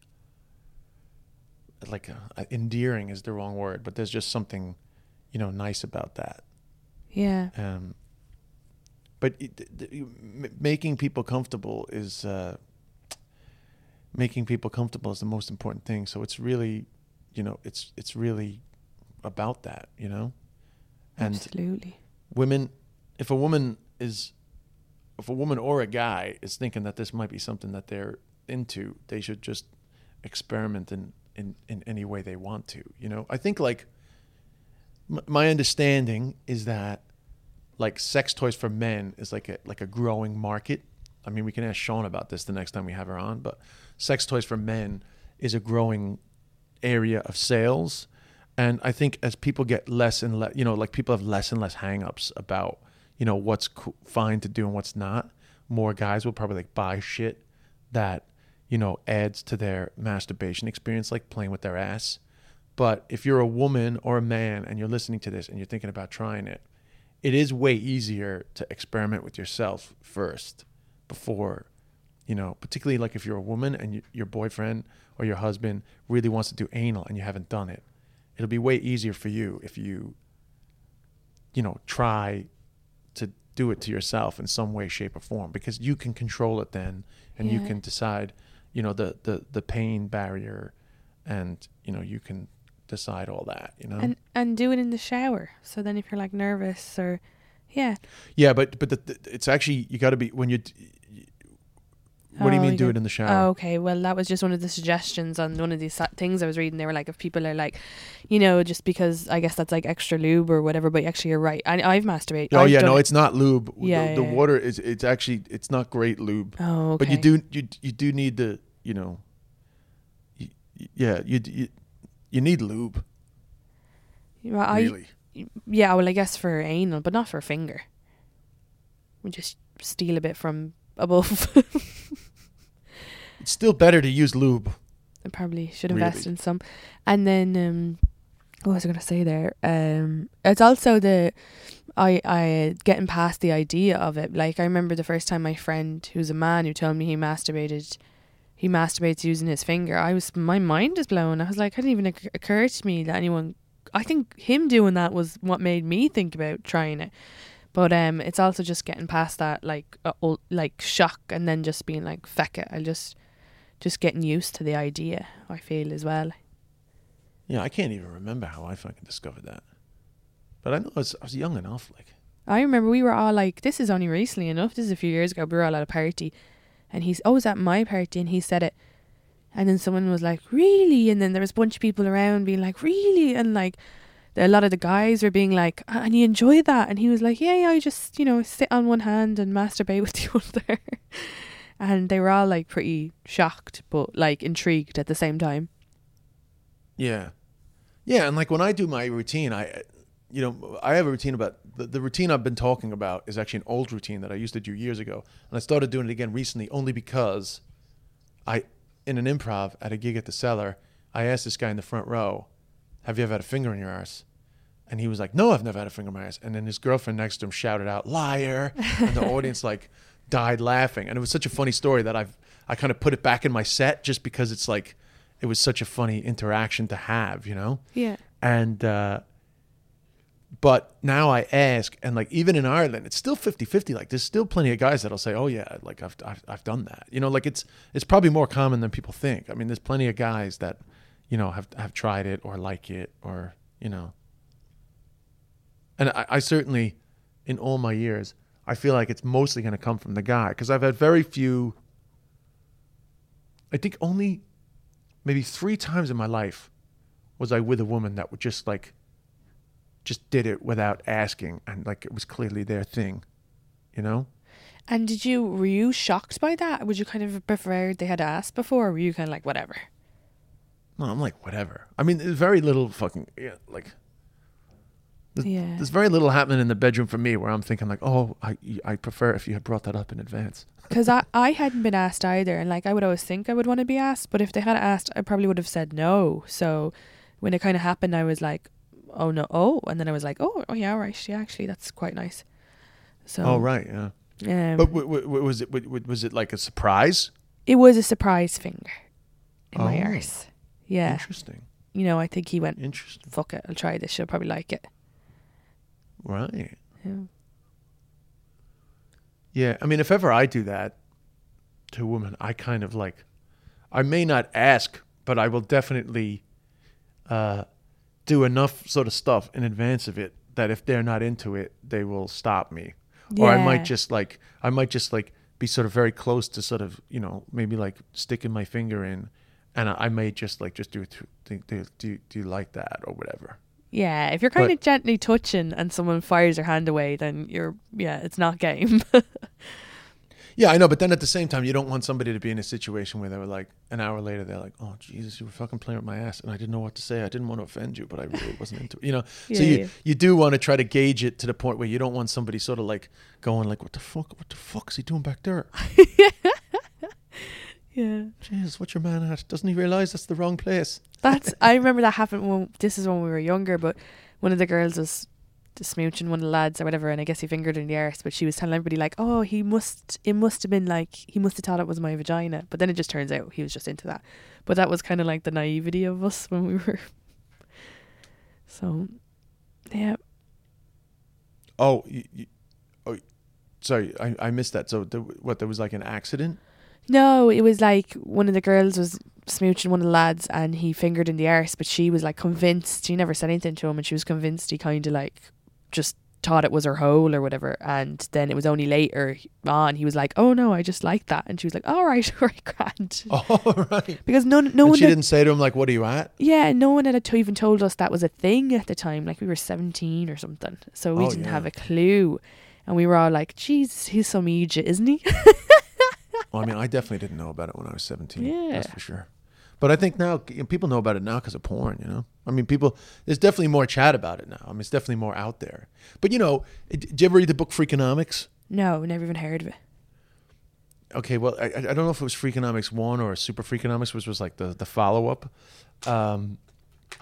like uh, endearing is the wrong word, but there's just something, you know, nice about that. Yeah. Um, but it, it, it, making people comfortable is... Uh, making people comfortable is the most important thing. So it's really, you know, it's it's really about that, you know? And absolutely. Women, if a woman is, if a woman or a guy is thinking that this might be something that they're into, they should just experiment in, in, in any way they want to, you know? I think like, m- my understanding is that like sex toys for men is like a like a growing market. I mean, we can ask Sean about this the next time we have her on, but sex toys for men is a growing area of sales. And I think as people get less and less, you know, like people have less and less hang-ups about, you know, what's co- fine to do and what's not, more guys will probably like buy shit that, you know, adds to their masturbation experience, like playing with their ass. But if you're a woman or a man and you're listening to this and you're thinking about trying it, it is way easier to experiment with yourself first before, you know, particularly like if you're a woman and you, your boyfriend or your husband really wants to do anal and you haven't done it. It'll be way easier for you if you, you know, try to do it to yourself in some way, shape, or form, because you can control it then, and yeah. you can decide, you know, the, the, the pain barrier, and, you know, you can decide all that, you know. And and do it in the shower. So then if you're like nervous or, yeah. Yeah, but but the, the, it's actually, you got to be, when you, what oh, do you mean you do can, it in the shower? Oh, okay. Well, that was just one of the suggestions on one of these things I was reading. They were like, if people are like, you know, just because I guess that's like extra lube or whatever, but actually you're right. I, I've masturbated. Oh I've yeah, no, it. it's not lube. Yeah, the, the yeah. water is, it's actually, it's not great lube. Oh, okay. But you do, you you do need the, you know, you, yeah, you, you you need lube. Well, I, really? Yeah, well, I guess for anal, but not for finger. We just steal a bit from above. It's still better to use lube. I probably should invest Really? in some. And then um, what was I going to say there? Um, it's also the I I getting past the idea of it. Like I remember the first time my friend, who's a man, who told me he masturbated, he masturbates using his finger. I was my mind was blown. I was like, it didn't even occur, occur to me that anyone. I think him doing that was what made me think about trying it. But um, it's also just getting past that like uh, like shock, and then just being like, feck it. I just just getting used to the idea. I feel as well. Yeah, I can't even remember how I fucking discovered that. But I know I was, I was young enough. Like I remember we were all like, this is only recently enough. This is a few years ago. We were all at a party, and he's always at my party, and he said it, and then someone was like, really? And then there was a bunch of people around being like, really? And like. A lot of the guys were being like, ah, and you enjoy that? And he was like, yeah, yeah, I just, you know, sit on one hand and masturbate with the other. And they were all like pretty shocked, but like intrigued at the same time. Yeah. Yeah. And like when I do my routine, I, you know, I have a routine about the, the routine I've been talking about is actually an old routine that I used to do years ago. And I started doing it again recently only because I, in an improv at a gig at the Cellar, I asked this guy in the front row, have you ever had a finger in your arse? And he was like, no, I've never had a finger in my arse. And then his girlfriend next to him shouted out, liar. And the audience like died laughing. And it was such a funny story that I've, I kind of put it back in my set just because it's like, it was such a funny interaction to have, you know? Yeah. And, uh, but now I ask, and like, even in Ireland, it's still fifty-fifty. Like there's still plenty of guys that'll say, oh yeah, like I've, I've, I've done that. You know, like it's, it's probably more common than people think. I mean, there's plenty of guys that, you know, have have tried it or like it or, you know. And I, I certainly, in all my years, I feel like it's mostly going to come from the guy. Because I've had very few, I think only maybe three times in my life was I with a woman that would just like, just did it without asking. And like, it was clearly their thing, you know? And did you, were you shocked by that? Would you kind of prefer they had asked before? Or were you kind of like, whatever? No, I'm like, whatever. I mean, there's very little fucking, yeah, like, there's, yeah. there's very little happening in the bedroom for me where I'm thinking like, oh, I I prefer if you had brought that up in advance. Because I, I hadn't been asked either. And like, I would always think I would want to be asked. But if they had asked, I probably would have said no. So when it kind of happened, I was like, oh, no. Oh, and then I was like, oh, oh yeah, right. Yeah, actually, that's quite nice. So. Oh, right. Yeah. Um, but w- w- was it w- was it like a surprise? It was a surprise finger in oh. my arse. Yeah. Interesting. You know, I think he went, Interesting. fuck it, I'll try this. She'll probably like it. Right. Yeah. Yeah. I mean, if ever I do that to a woman, I kind of like, I may not ask, but I will definitely uh, do enough sort of stuff in advance of it that if they're not into it, they will stop me. Yeah. Or I might just like, I might just like be sort of very close to sort of, you know, maybe like sticking my finger in. And I may just like just do it. Do, do, do, do you like that or whatever? Yeah, if you're kind But- of gently touching and someone fires their hand away, then you're, yeah, it's not game. Yeah, I know. But then at the same time, you don't want somebody to be in a situation where they were like, an hour later, they're like, oh, Jesus, you were fucking playing with my ass. And I didn't know what to say. I didn't want to offend you, but I really wasn't into it. You know, Yeah, so you, yeah. you do want to try to gauge it to the point where you don't want somebody sort of like going like, what the fuck? What the fuck is he doing back there? Yeah. Jesus, what's your man at? Doesn't he realize that's the wrong place? That's, I remember that happened when, this is when we were younger, but one of the girls was smooching one of the lads or whatever, and I guess he fingered her in the arse, but she was telling everybody like, oh, he must, it must have been like, he must have thought it was my vagina. But then it just turns out he was just into that. But that was kind of like the naivety of us when we were. So, yeah. Oh, you, you, oh, sorry, I, I missed that. So, there, what, there was like an accident? No, it was like one of the girls was smooching one of the lads and he fingered in the arse, but she was like convinced, she never said anything to him, and she was convinced he kind of like just thought it was her hole or whatever. And then it was only later on he was like, oh no, I just like that. And she was like, all right, all right, grand. Oh, right. Because no, no And one she had, didn't say to him like, what are you at? yeah, no one had to even told us that was a thing at the time. Like we were seventeen or something, so we Oh, didn't yeah. have a clue. And we were all like, Jesus, he's some Egypt, isn't he? Well, I mean, I definitely didn't know about it when I was seventeen. Yeah. That's for sure. But I think now you know, people know about it now because of porn, you know? I mean, people, there's definitely more chat about it now. I mean, it's definitely more out there. But, you know, did you ever read the book Freakonomics? No, never even heard of it. Okay, well, I, I don't know if it was Freakonomics one or Super Freakonomics, which was like the, the follow-up. Um,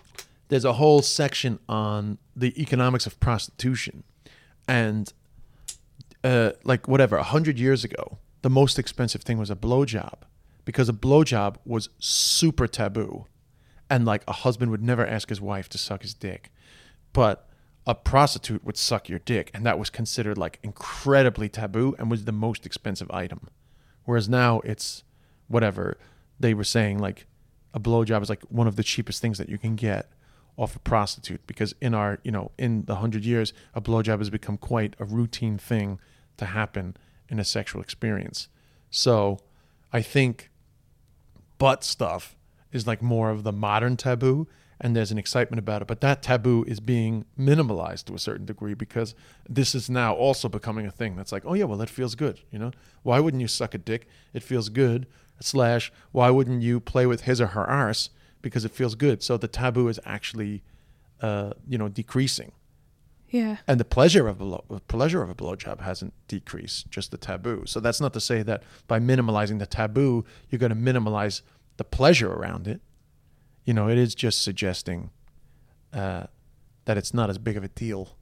there's a whole section on the economics of prostitution. And uh, like whatever, a hundred years ago, the most expensive thing was a blowjob, because a blowjob was super taboo. And like a husband would never ask his wife to suck his dick. But a prostitute would suck your dick, and that was considered like incredibly taboo and was the most expensive item. Whereas now it's whatever, they were saying like a blowjob is like one of the cheapest things that you can get off a prostitute, because in our, you know, in the hundred years, a blowjob has become quite a routine thing to happen in a sexual experience. So I think butt stuff is like more of the modern taboo, and there's an excitement about it. But that taboo is being minimalized to a certain degree, because this is now also becoming a thing that's like, oh yeah, well, that feels good, you know? Why wouldn't you suck a dick? It feels good. Slash, why wouldn't you play with his or her arse? Because it feels good. So the taboo is actually, uh, you know, decreasing. Yeah. And the pleasure of a blow, pleasure of a blowjob hasn't decreased, just the taboo. So that's not to say that by minimalizing the taboo, you're going to minimalize the pleasure around it. You know, it is just suggesting uh, that it's not as big of a deal.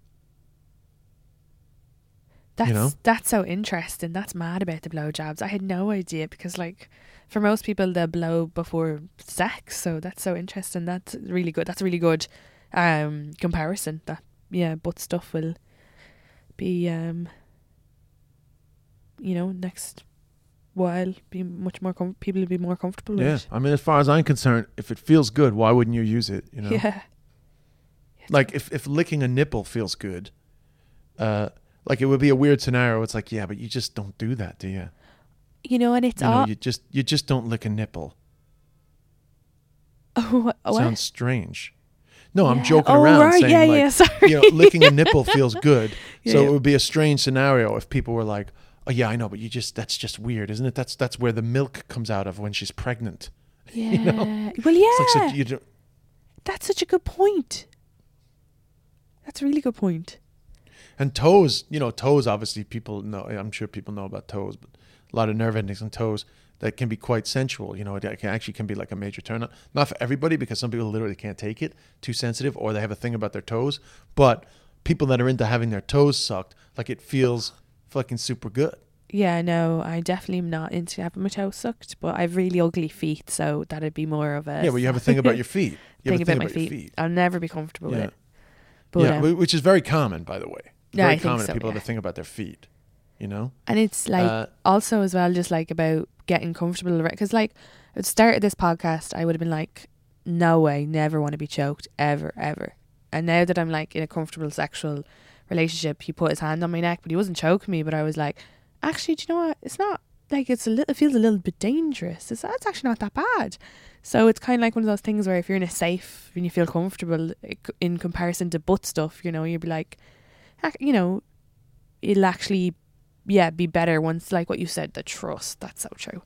That's, you know? That's so interesting. That's mad about the blowjobs. I had no idea, because like for most people they'll blow before sex. So that's so interesting. That's really good. That's a really good um, comparison. That yeah, butt stuff will be, um, you know, next while be much more com- people will be more comfortable with Yeah, it. I mean, as far as I'm concerned, if it feels good, why wouldn't you use it? You know, Yeah. like if if licking a nipple feels good, uh, like it would be a weird scenario. It's like, yeah, but you just don't do that, do you? You know, and it's You know, all you just you just don't lick a nipple. oh, what? Sounds strange. No, I'm Yeah. joking Oh, around right. saying Yeah, like, yeah, sorry. you know, licking a nipple feels good. Yeah, so yeah. it would be a strange scenario if people were like, oh yeah, I know, but you just, that's just weird, isn't it? That's that's where the milk comes out of when she's pregnant. Yeah. You know? Well, yeah. It's like, so you don't, That's such a good point. That's a really good point. and toes, you know, toes, obviously people know, I'm sure people know about toes, but a lot of nerve endings on toes that can be quite sensual. You know, it can, actually can be like a major turn on. Not for everybody, because some people literally can't take it, too sensitive, or they have a thing about their toes. But people that are into having their toes sucked, like it feels fucking super good. Yeah, no, I definitely am not into having my toes sucked, but I've really ugly feet, so that'd be more of a Yeah, but you have a thing about your feet. You have thing a thing about my about your feet. feet. I'll never be comfortable Yeah. with it. But, yeah, um, wh- which is very common, by the way. Yeah, Very I think common so, that people yeah. have a thing about their feet, you know? and it's like Uh, also as well, just like about getting comfortable, because like at the start of this podcast, I would have been like, no way, never want to be choked, ever, ever. And now that I'm like in a comfortable sexual relationship, he put his hand on my neck, but he wasn't choking me, but I was like, actually, do you know what? It's not like, it's a little, it feels a little bit dangerous. It's, it's actually not that bad. So it's kind of like one of those things where if you're in a safe and you feel comfortable in comparison to butt stuff, you know, you'd be like, you know, it'll actually, yeah, be better once, like what you said, the trust. That's so true.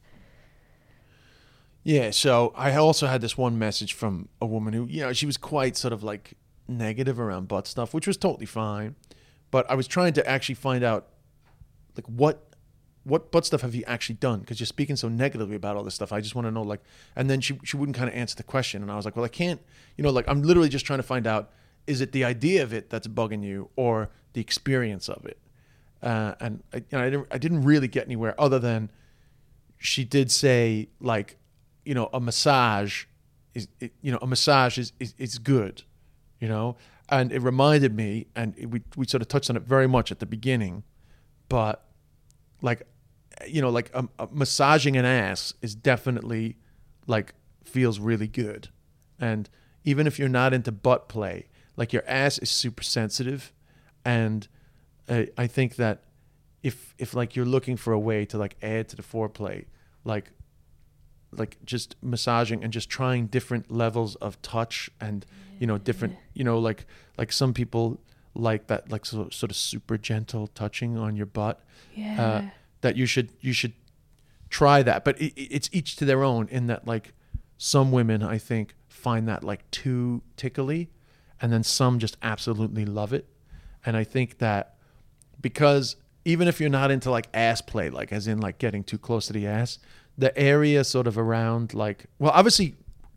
Yeah, so I also had this one message from a woman who, you know, she was quite sort of like negative around butt stuff, which was totally fine. But I was trying to actually find out, like, what what butt stuff have you actually done? Because you're speaking so negatively about all this stuff. I just want to know, like, and then she she wouldn't kind of answer the question. And I was like, well, I can't, you know, like, I'm literally just trying to find out, is it the idea of it that's bugging you or the experience of it? Uh, and I, you know, I, didn't, I didn't really get anywhere other than she did say, like, you know, a massage is, it, you know, a massage is, is, is good, you know? And it reminded me, and it, we, we sort of touched on it very much at the beginning, but like, you know, like a, a massaging an ass is definitely like feels really good. And even if you're not into butt play, like your ass is super sensitive. And I, I think that if, if like you're looking for a way to like add to the foreplay, like, like just massaging and just trying different levels of touch and, you know, different, you know, like, like some people like that, like so, sort of super gentle touching on your butt. Yeah. Uh, that you should, you should try that, but it, it's each to their own in that, like, some women, I think, find that like too tickly, and then some just absolutely love it. And I think that because even if you're not into like ass play, like as in like getting too close to the ass, the area sort of around like, well, obviously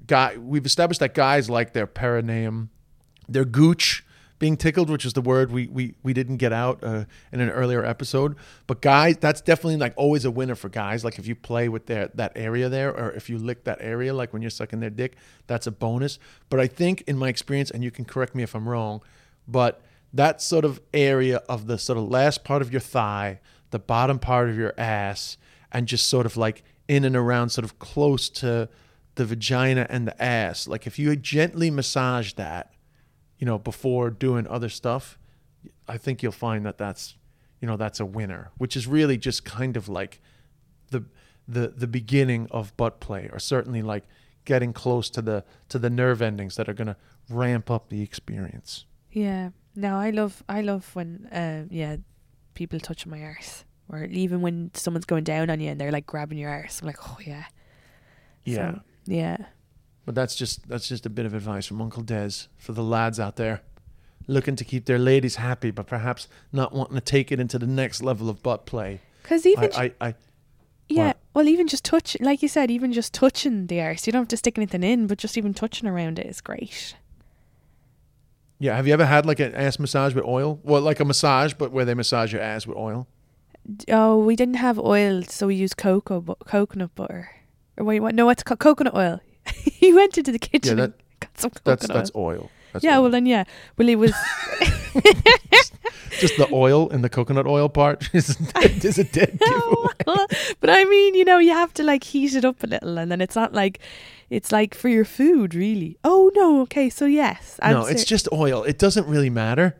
guy. We've established that guys like their perineum, their gooch being tickled, which is the word we we we didn't get out uh, in an earlier episode. But guys, that's definitely like always a winner for guys. Like if you play with their that area there, or if you lick that area, like when you're sucking their dick, that's a bonus. But I think in my experience, and you can correct me if I'm wrong, but that sort of area of the sort of last part of your thigh, the bottom part of your ass, and just sort of like in and around, sort of close to the vagina and the ass. Like if you gently massage that, you know, before doing other stuff, I think you'll find that that's, you know, that's a winner, which is really just kind of like the the the beginning of butt play, or certainly like getting close to the to the nerve endings that are going to ramp up the experience. Yeah. No, I love I love when uh yeah, people touch my arse, or even when someone's going down on you and they're like grabbing your arse. I'm like, oh yeah. Yeah. So, yeah. But that's just that's just a bit of advice from Uncle Des for the lads out there looking to keep their ladies happy, but perhaps not wanting to take it into the next level of butt play. Because even I, I, I yeah, what? well, even just touch, like you said, even just touching the arse. You don't have to stick anything in, but just even touching around it is great. Yeah, have you ever had like an ass massage with oil? Well, like a massage, but where they massage your ass with oil? Oh, we didn't have oil, so we used cocoa, bu- coconut butter. Or wait, what? No, it's co- coconut oil. He went into the kitchen Yeah, that, and got some coconut that's oil. that's oil. That's yeah, oil. well then, yeah. Well, it was just the oil and the coconut oil part is, is a dead giveaway. But I mean, you know, you have to like heat it up a little, and then it's not like it's like for your food, really. Oh no, okay, so yes. No, answer. it's just oil. It doesn't really matter.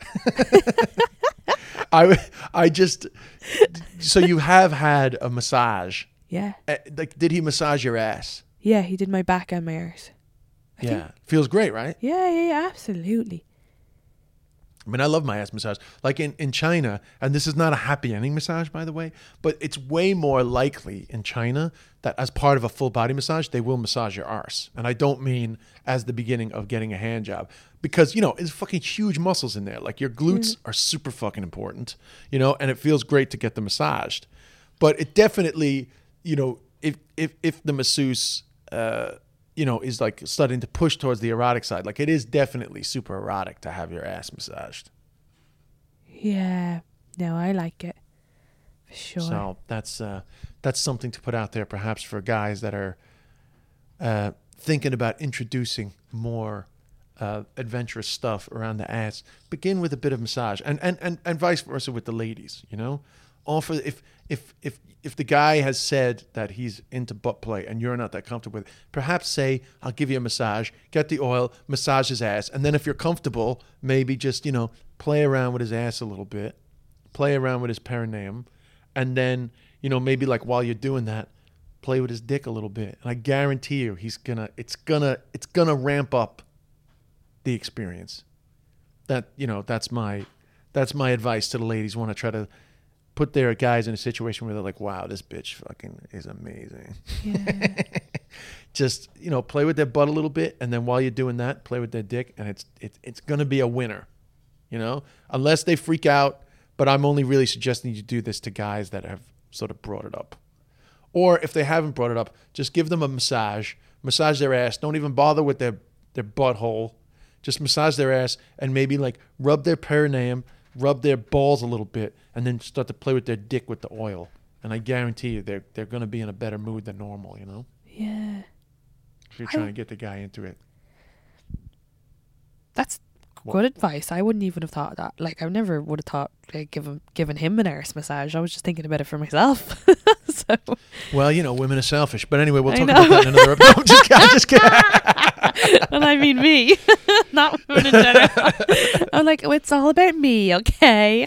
I I just so you have had a massage. Yeah. Uh, like, did he massage your ass? Yeah, he did my back and my arse. I Yeah, think. feels great, right? Yeah, yeah, yeah, absolutely. I mean, I love my ass massage. Like in, in China, and this is not a happy ending massage, by the way, but it's way more likely in China that as part of a full body massage, they will massage your arse. And I don't mean as the beginning of getting a hand job, because, you know, it's fucking huge muscles in there. Like your glutes mm. are super fucking important, you know, and it feels great to get them massaged. But it definitely, you know, if if if the masseuse, uh, you know, is like starting to push towards the erotic side, like it is definitely super erotic to have your ass massaged. Yeah, no, I like it for sure. So that's uh, that's something to put out there, perhaps for guys that are uh, thinking about introducing more uh, adventurous stuff around the ass. Begin with a bit of massage, and and and, and vice versa with the ladies. You know, offer if if if. If the guy has said that he's into butt play and you're not that comfortable with it, perhaps say, I'll give you a massage, get the oil, massage his ass. And then if you're comfortable, maybe just, you know, play around with his ass a little bit, play around with his perineum. And then, you know, maybe like while you're doing that, play with his dick a little bit. And I guarantee you he's gonna, it's gonna, it's gonna ramp up the experience. That, you know, that's my, that's my advice to the ladies who want to try to put their guys in a situation where they're like, wow, this bitch fucking is amazing. Yeah. Just, you know, play with their butt a little bit. And then while you're doing that, play with their dick. And it's it's it's going to be a winner, you know, unless they freak out. But I'm only really suggesting you do this to guys that have sort of brought it up. Or if they haven't brought it up, just give them a massage, massage their ass. Don't even bother with their, their butthole. Just massage their ass and maybe like rub their perineum, rub their balls a little bit, and then start to play with their dick with the oil. And I guarantee you they're they're going to be in a better mood than normal, you know? Yeah. If you're I, trying to get the guy into it. That's What? good advice. I wouldn't even have thought of that. Like, I never would have thought like, giving, giving him an arse massage. I was just thinking about it for myself. So. Well, you know, women are selfish. But anyway, we'll I talk know. about that in another episode. I'm just, I'm just kidding. And I mean me, not women in general. I'm like, oh, it's all about me, okay?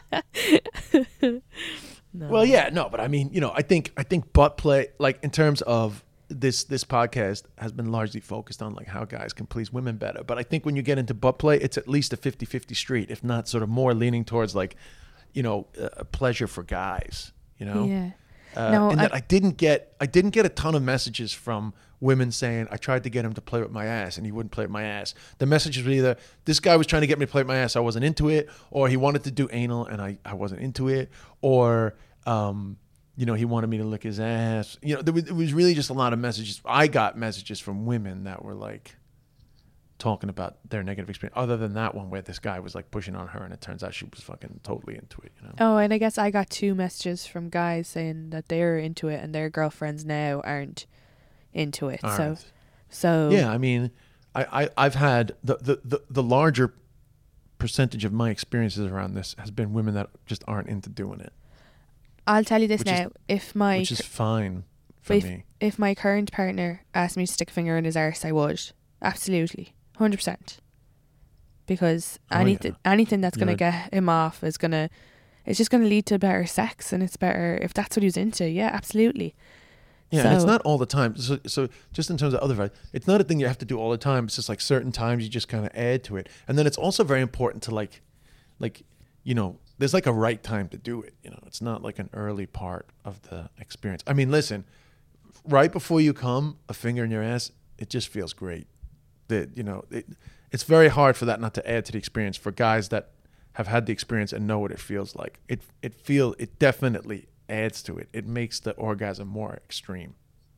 No. Well, yeah, no, but I mean, you know, I think I think butt play, like in terms of this this podcast has been largely focused on like how guys can please women better. But I think when you get into butt play, it's at least a fifty-fifty street, if not sort of more leaning towards like, you know, a pleasure for guys, you know? Yeah. Uh, No, and I- that I didn't get I didn't get a ton of messages from women saying I tried to get him to play with my ass and he wouldn't play with my ass. The messages were either this guy was trying to get me to play with my ass, I wasn't into it, or he wanted to do anal and I, I wasn't into it, or um, you know, he wanted me to lick his ass. You know, there was, it was really just a lot of messages. I got messages from women that were like talking about their negative experience. Other than that one where this guy was like pushing on her, and it turns out she was fucking totally into it. You know. Oh, and I guess I got two messages from guys saying that they're into it and their girlfriends now aren't into it. All so, right. so yeah, I mean, I, I I've had the, the the the larger percentage of my experiences around this has been women that just aren't into doing it. I'll tell you this which now: is, if my which is fine for if, me. if my current partner asked me to stick a finger in his arse, I would absolutely, hundred percent. Because Oh, anything yeah. anything that's gonna You're- get him off is gonna, it's just gonna lead to better sex, and it's better if that's what he's into. Yeah, absolutely. Yeah, and it's So- not all the time. So, so just in terms of other values, it's not a thing you have to do all the time. It's just like certain times you just kind of add to it. And then it's also very important to like, like, you know, there's like a right time to do it. You know, it's not like an early part of the experience. I mean, listen, right before you come, a finger in your ass, it just feels great. That, you know, it, it's very hard for that not to add to the experience. For guys that have had the experience and know what it feels like, it it feel it definitely adds to it. It makes the orgasm more extreme.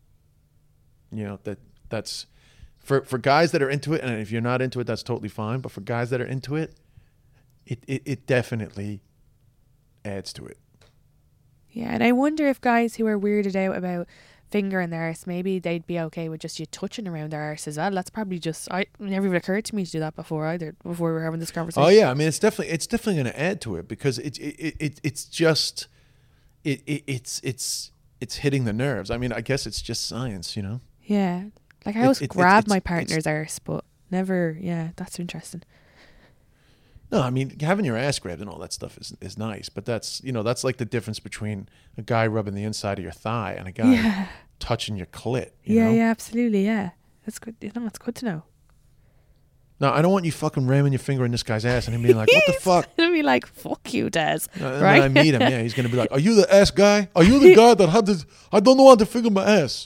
You know, that that's for for guys that are into it, and if you're not into it, that's totally fine. But for guys that are into it, it it, it definitely adds to it. Yeah, and I wonder if guys who are weirded out about finger in their arse, maybe they'd be okay with just you touching around their arse as well. That's probably just, I it never even occurred to me to do that before either, before we were having this conversation. Oh yeah, I mean it's definitely it's definitely going to add to it because it it, it, it it's just it, it it's it's it's hitting the nerves. I mean, I guess it's just science, you know. Yeah. Like I It- always it- it- grab it's- my it's- partner's arse, but never, yeah, that's interesting. No, I mean having your ass grabbed and all that stuff is is nice, but that's you know that's like the difference between a guy rubbing the inside of your thigh and a guy Yeah. touching your clit. You Yeah, know? yeah, absolutely, yeah. That's good. You know, it's good to know. No, I don't want you fucking ramming your finger in this guy's ass and him being like, "What the fuck?" It'll be like, fuck you, Des. Uh, And Right? when I meet him, yeah, he's gonna be like, "Are you the ass guy? Are you the guy that had this? I don't know how to finger my ass."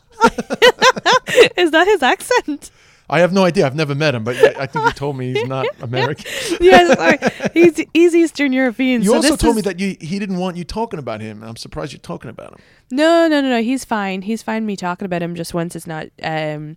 Is that his accent? I have no idea. I've never met him, but I I think you told me he's not American. Yes, sorry. He's, he's Eastern European. You so also this told is, me that you he didn't want you talking about him. I'm surprised you're talking about him. No, no, no, no. He's fine. He's fine me talking about him just once it's not. Um,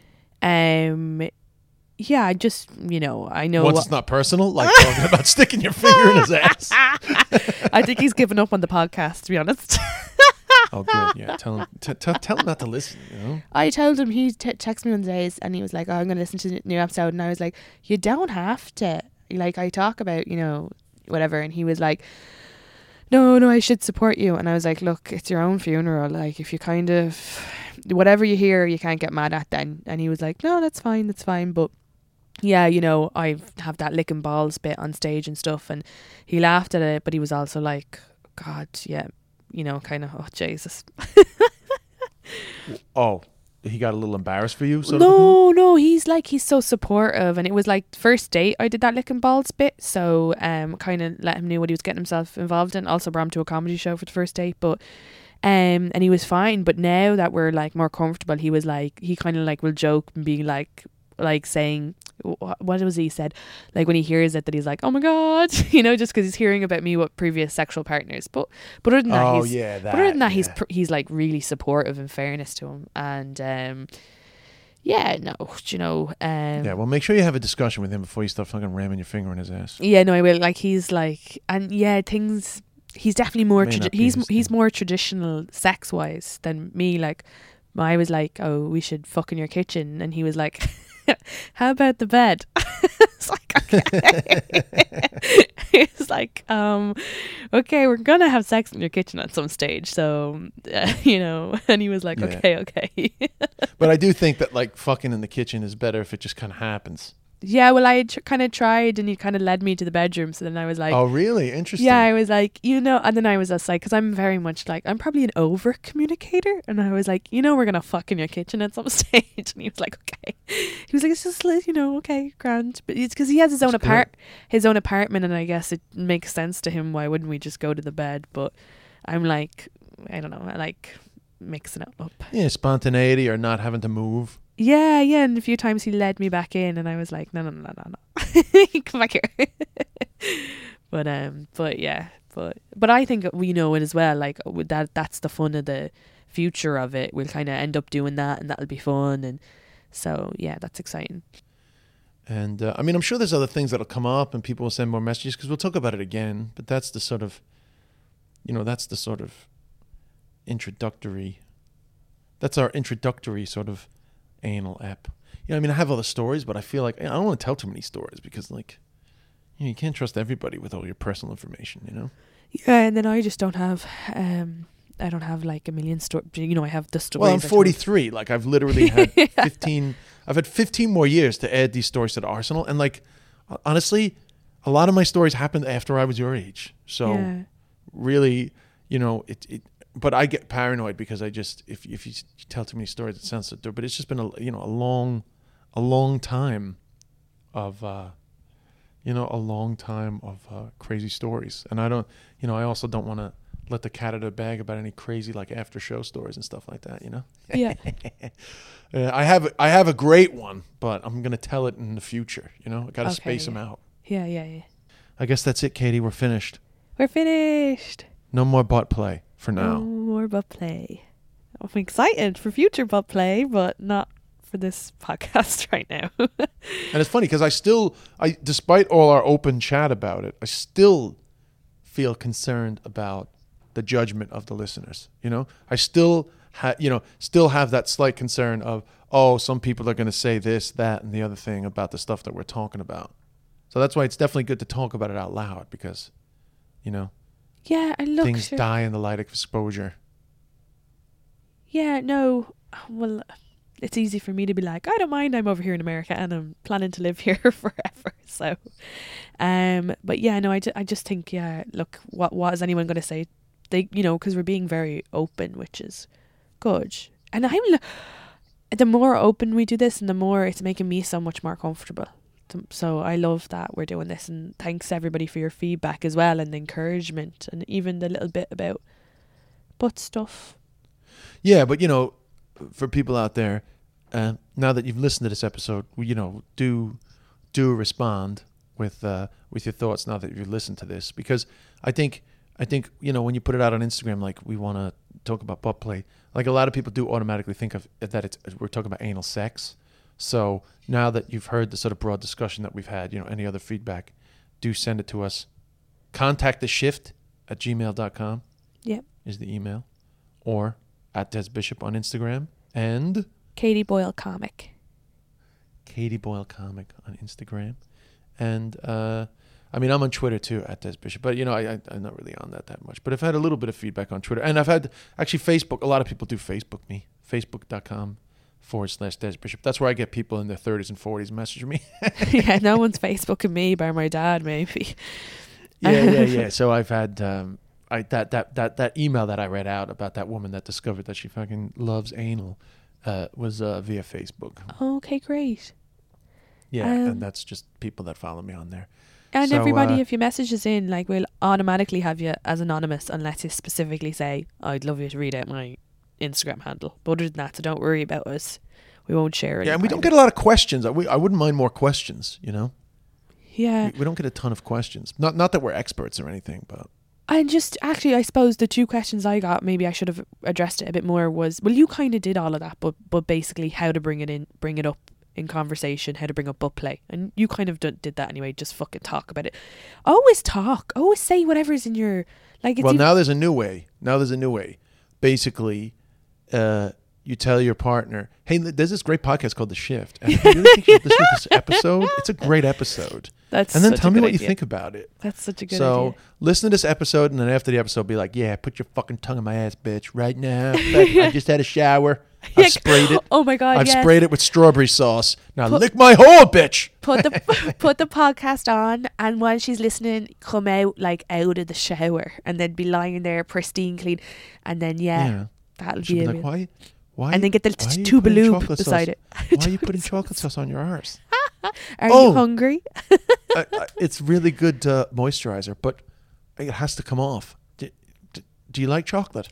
um, yeah, I just, you know, I know. Once what- it's not personal, like talking about sticking your finger in his ass. I think he's given up on the podcast, to be honest. Oh, good. Yeah, tell him t- t- tell him not to listen. You know. I told him, he t- texted me one day and he was like, oh, I'm going to listen to the new episode. And I was like, you don't have to. Like, I talk about, you know, whatever. And he was like, no, no, I should support you. And I was like, look, it's your own funeral. Like, if you kind of, whatever you hear, you can't get mad at then. And he was like, no, that's fine, that's fine. But yeah, you know, I have that licking balls bit on stage and stuff. And he laughed at it, but he was also like, God, yeah, you know, kind of, oh, Jesus. Oh, he got a little embarrassed for you. So No, no, he's like, he's so supportive. And it was like first date I did that licking balls bit. So um, kind of let him know what he was getting himself involved in. Also brought him to a comedy show for the first date. But um, and he was fine. But now that we're like more comfortable, he was like, he kind of like will joke and be like, like saying, wh- what was he said? Like when he hears it, that he's like, oh my God, you know, just because he's hearing about me with previous sexual partners. But but other than that, Oh he's, yeah, that. but other than that, he's yeah. pr- he's like really supportive, in fairness to him. And um, yeah, no, do you know, um, Yeah, well, make sure you have a discussion with him before you start fucking ramming your finger in his ass. yeah, no, I will. Like he's like, and yeah, things. He's definitely more. May Tradi- not be he's his he's thing. more traditional sex wise than me. Like, I was like, oh, we should fuck in your kitchen, and he was like, how about the bed? It's like, okay. It's like, um, okay, we're gonna have sex in your kitchen at some stage, so uh, you know. And he was like, Yeah. okay, okay. But I do think that like fucking in the kitchen is better if it just kind of happens. Yeah, well, I tr- kind of tried, and he kind of led me to the bedroom. So then I was like, Oh, really? Interesting. yeah, I was like, you know, and then I was just like, because I'm very much like, I'm probably an over communicator, and I was like, you know, we're gonna fuck in your kitchen at some stage, and he was like, okay. He was like, it's just, like, you know, okay, grand, but it's because he has his own That's apart, his own apartment, and I guess it makes sense to him. Why wouldn't we just go to the bed? But I'm like, I don't know, I like mixing it up. Yeah, spontaneity or not having to move. Yeah, yeah, and a few times he led me back in, and I was like, no, no, no, no, no, come back here. But um, but yeah, but but I think we know it as well. Like with that, that's the fun of the future of it. We'll kind of end up doing that, and that'll be fun. And so, yeah, that's exciting. And uh, I mean, I'm sure there's other things that'll come up, and people will send more messages because we'll talk about it again. But that's the sort of, you know, that's the sort of introductory. That's our introductory sort of anal ep. You know, I mean, I have all the stories, but I feel like I don't want to tell too many stories because, like, you know, you can't trust everybody with all your personal information, you know? Yeah, and then I just don't have, um, I don't have like a million stories. You know, I have the stories. Well, I'm forty-three. Like, I've literally had fifteen, I've had fifteen more years to add these stories to the arsenal. And, like, honestly, a lot of my stories happened after I was your age. So, Yeah. really, you know, it, it, but I get paranoid because I just, if, if you tell too many stories, it sounds so dope. But it's just been, a, you know, a long, a long time of, uh, you know, a long time of uh, crazy stories. And I don't, you know, I also don't want to let the cat out of the bag about any crazy, like, after show stories and stuff like that, you know? Yeah. uh, I have, I have a great one, but I'm going to tell it in the future, you know? I got to Okay, space yeah. them out. Yeah, yeah, yeah. I guess that's it, Katie. We're finished. We're finished. No more butt play for now. No more butt play. I'm excited for future butt play, but not for this podcast right now. And it's funny because I still, I despite all our open chat about it, I still feel concerned about the judgment of the listeners. You know, I still ha- you know, still have that slight concern of, oh, some people are going to say this, that, and the other thing about the stuff that we're talking about. So that's why it's definitely good to talk about it out loud because, you know, Yeah, and look, things sure. die in the light of exposure. Yeah, no, well, it's easy for me to be like, I don't mind, I'm over here in America and I'm planning to live here forever. So, um, but yeah, no, I, ju- I just think, yeah, look, what what is anyone going to say? They, you know, because we're being very open, which is good. And I'm, lo- the more open we do this, and the more it's making me so much more comfortable. So I love that we're doing this, and thanks everybody for your feedback as well, and the encouragement, and even the little bit about butt stuff. Yeah, but you know, for people out there, uh, now that you've listened to this episode, you know, do do respond with uh, with your thoughts. Now that you've listened to this, because I think I think you know when you put it out on Instagram, like we want to talk about butt play, like a lot of people do automatically think of that it's we're talking about anal sex. So now that you've heard the sort of broad discussion that we've had, you know, any other feedback, do send it to us. Contact the shift at gmail dot com. Yep. Is the email, or at Des Bishop on Instagram, and Katie Boyle Comic. Katie Boyle Comic on Instagram. And, uh, I mean, I'm on Twitter too, at Des Bishop, but, you know, I, I, I'm not really on that that much. But I've had a little bit of feedback on Twitter. And I've had, actually, Facebook. A lot of people do Facebook me. Facebook.com forward slash Des Bishop. That's where I get people in their thirties and forties messaging me. Yeah, no one's Facebooking me by my dad, maybe. Yeah, yeah, yeah. So I've had... Um, I, that, that, that, that email that I read out about that woman that discovered that she fucking loves anal uh, was uh, via Facebook. Okay, great. Yeah, Um, and that's just people that follow me on there. And So, everybody, uh, if you message us in, like, we'll automatically have you as anonymous unless you specifically say, I'd love you to read out my Instagram handle. But other than that, so don't worry about us. We won't share it. Yeah, and we don't get a lot of questions. I, we, I wouldn't mind more questions, you know? Yeah. We, we don't get a ton of questions. Not not that we're experts or anything, but... And just, actually, I suppose the two questions I got, maybe I should have addressed it a bit more, was, well, you kind of did all of that, but but basically how to bring it in, bring it up in conversation, how to bring up butt play. And you kind of did, did that anyway, just fucking talk about it. Always talk. Always say whatever's in your... like. It's Well, even, now there's a new way. Now there's a new way. Basically, uh, you tell your partner, hey, there's this great podcast called The Shift. And if you really think you should listen to this episode, it's a great episode. That's and then such tell a me good what you idea. think about it. That's such a good so idea. listen to this episode, and then after the episode, be like, yeah, put your fucking tongue in my ass, bitch, right now. I just had a shower. I've sprayed it. Oh my God, I've yes. sprayed it with strawberry sauce. Now Put- lick my hole, bitch. Put the put the podcast on, and while she's listening, come out like out of the shower, and then be lying there pristine clean, and then yeah, Yeah. that'll She'll be, be a like, real- why? Why? And then get the why are you tube of putting lube chocolate beside sauce- it. Why are you putting chocolate sauce on your arse? Are Oh. you hungry? I, I, it's really good uh, moisturizer, but it has to come off. Do, do, do you like chocolate?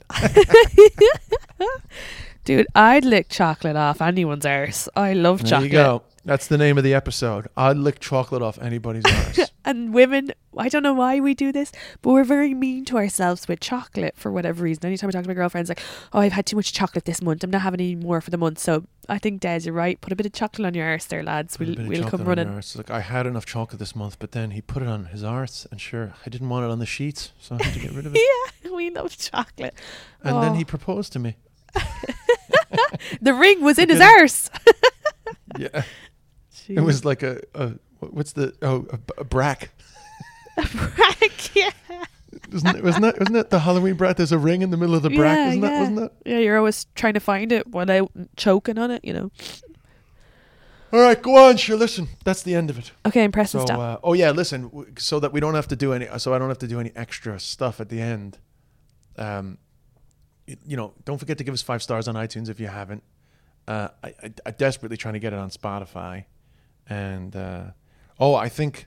Dude, I'd lick chocolate off anyone's arse. I love There chocolate. you go. That's the name of the episode. I'd lick chocolate off anybody's arse. And women, I don't know why we do this, but we're very mean to ourselves with chocolate for whatever reason. Anytime I talk to my girlfriends, like, oh, I've had too much chocolate this month. I'm not having any more for the month. So I think, Des, you're right. Put a bit of chocolate on your arse there, lads. We'll, we'll come running. Like, I had enough chocolate this month, but then he put it on his arse, and sure, I didn't want it on the sheets, so I had to get rid of it. Yeah, we love chocolate. And oh. then he proposed to me. The ring was in his arse. Yeah. Jeez. It was like a, a what's the oh a, a brack. A brack, yeah. Wasn't it, wasn't that wasn't that the Halloween brack? There's a ring in the middle of the brack, yeah, isn't yeah. that? Wasn't that? Yeah, you're always trying to find it without choking on it, you know. All right, go on, sure. Listen, that's the end of it. Okay, and press and so, stop. Uh, oh yeah, listen, w- so that we don't have to do any, so I don't have to do any extra stuff at the end. Um, you, you know, don't forget to give us five stars on iTunes if you haven't. Uh, I, I, I'm desperately trying to get it on Spotify. And uh, oh, I think,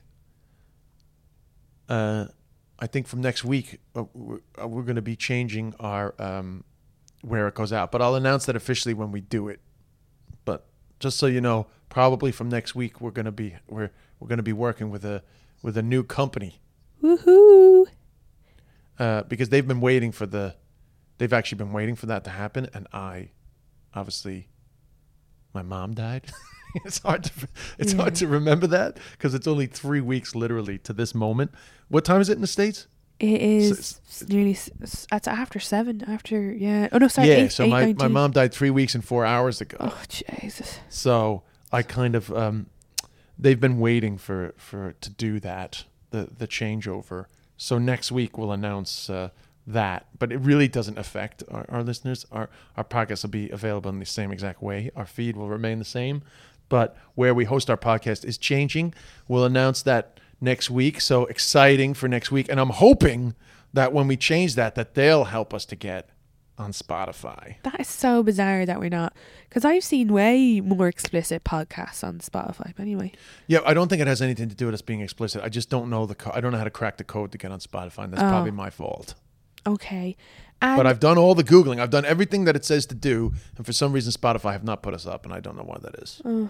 uh, I think from next week uh, we're, uh, we're going to be changing our um, where it goes out. But I'll announce that officially when we do it. But just so you know, probably from next week we're going to be we're we're going to be working with a with a new company. Woohoo! Uh, because they've been waiting for the, they've actually been waiting for that to happen, and I, obviously, my mom died. It's hard to it's yeah. hard to remember that because it's only three weeks literally to this moment. What time is it in the States? It is so, nearly it's after seven. After yeah. Oh no, sorry. Yeah. Eight, so eight, my, nineteen. my mom died three weeks and four hours ago. Oh Jesus. So I kind of um, they've been waiting for for to do that the the changeover. So next week we'll announce uh, that, but it really doesn't affect our, our listeners. Our our podcast will be available in the same exact way. Our feed will remain the same. But where we host our podcast is changing. We'll announce that next week. So exciting for next week. And I'm hoping that when we change that, that they'll help us to get on Spotify. That is so bizarre that we're not. Because I've seen way more explicit podcasts on Spotify. But anyway. Yeah, I don't think it has anything to do with us being explicit. I just don't know the co- I don't know how to crack the code to get on Spotify. And that's oh. probably my fault. Okay. And but I've done all the Googling. I've done everything that it says to do. And for some reason, Spotify have not put us up. And I don't know why that is. Oh.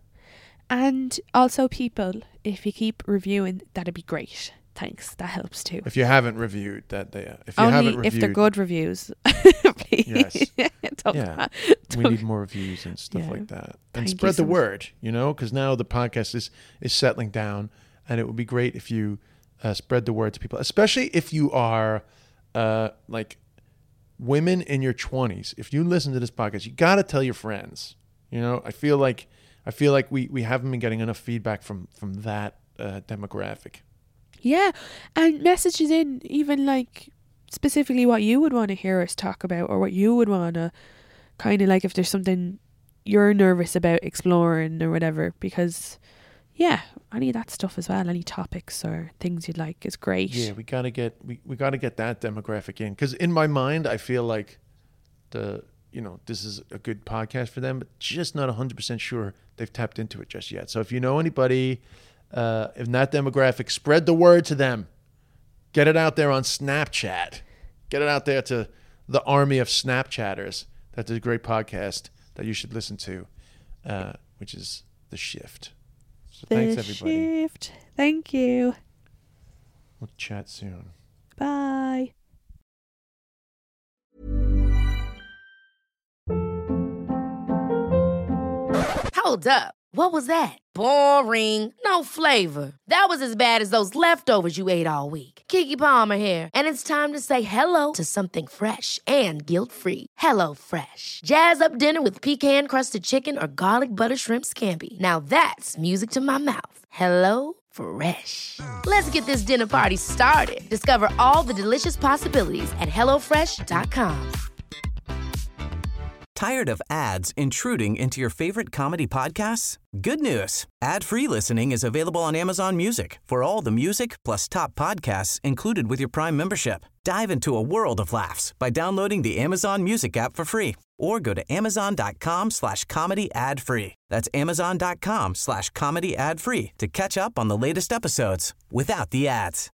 And also, people, if you keep reviewing, that'd be great. Thanks. That helps too. If you haven't reviewed that, they, uh, if you Only haven't reviewed. if they're good reviews. Please. Yes. don't yeah. Don't. We need more reviews and stuff yeah. like that. And Thank spread the so word, you know, because now the podcast is, is settling down. And it would be great if you uh, spread the word to people, especially if you are uh, like women in your twenties. If you listen to this podcast, you got to tell your friends. You know, I feel like I feel like we, we haven't been getting enough feedback from, from that uh, demographic. Yeah. And messages in, even like specifically what you would want to hear us talk about, or what you would want to kind of like if there's something you're nervous about exploring or whatever, because yeah, any of that stuff as well, any topics or things you'd like is great. Yeah, we gotta get we, we gotta get that demographic in, because in my mind I feel like the you know this is a good podcast for them, but just not one hundred percent sure they've tapped into it just yet. So if you know anybody uh, in that demographic, spread the word to them. Get it out there on Snapchat. Get it out there to the army of Snapchatters. That's a great podcast that you should listen to, uh, which is The Shift. So the thanks, everybody. Shift. Thank you. We'll chat soon. Bye. Hold up. What was that? Boring. No flavor. That was as bad as those leftovers you ate all week. Keke Palmer here, and it's time to say hello to something fresh and guilt-free. Hello Fresh. Jazz up dinner with pecan-crusted chicken or garlic butter shrimp scampi. Now that's music to my mouth. Hello Fresh. Let's get this dinner party started. Discover all the delicious possibilities at hello fresh dot com. Tired of ads intruding into your favorite comedy podcasts? Good news. Ad-free listening is available on Amazon Music for all the music plus top podcasts included with your Prime membership. Dive into a world of laughs by downloading the Amazon Music app for free or go to amazon.com slash comedy ad free. That's amazon.com slash comedy ad free to catch up on the latest episodes without the ads.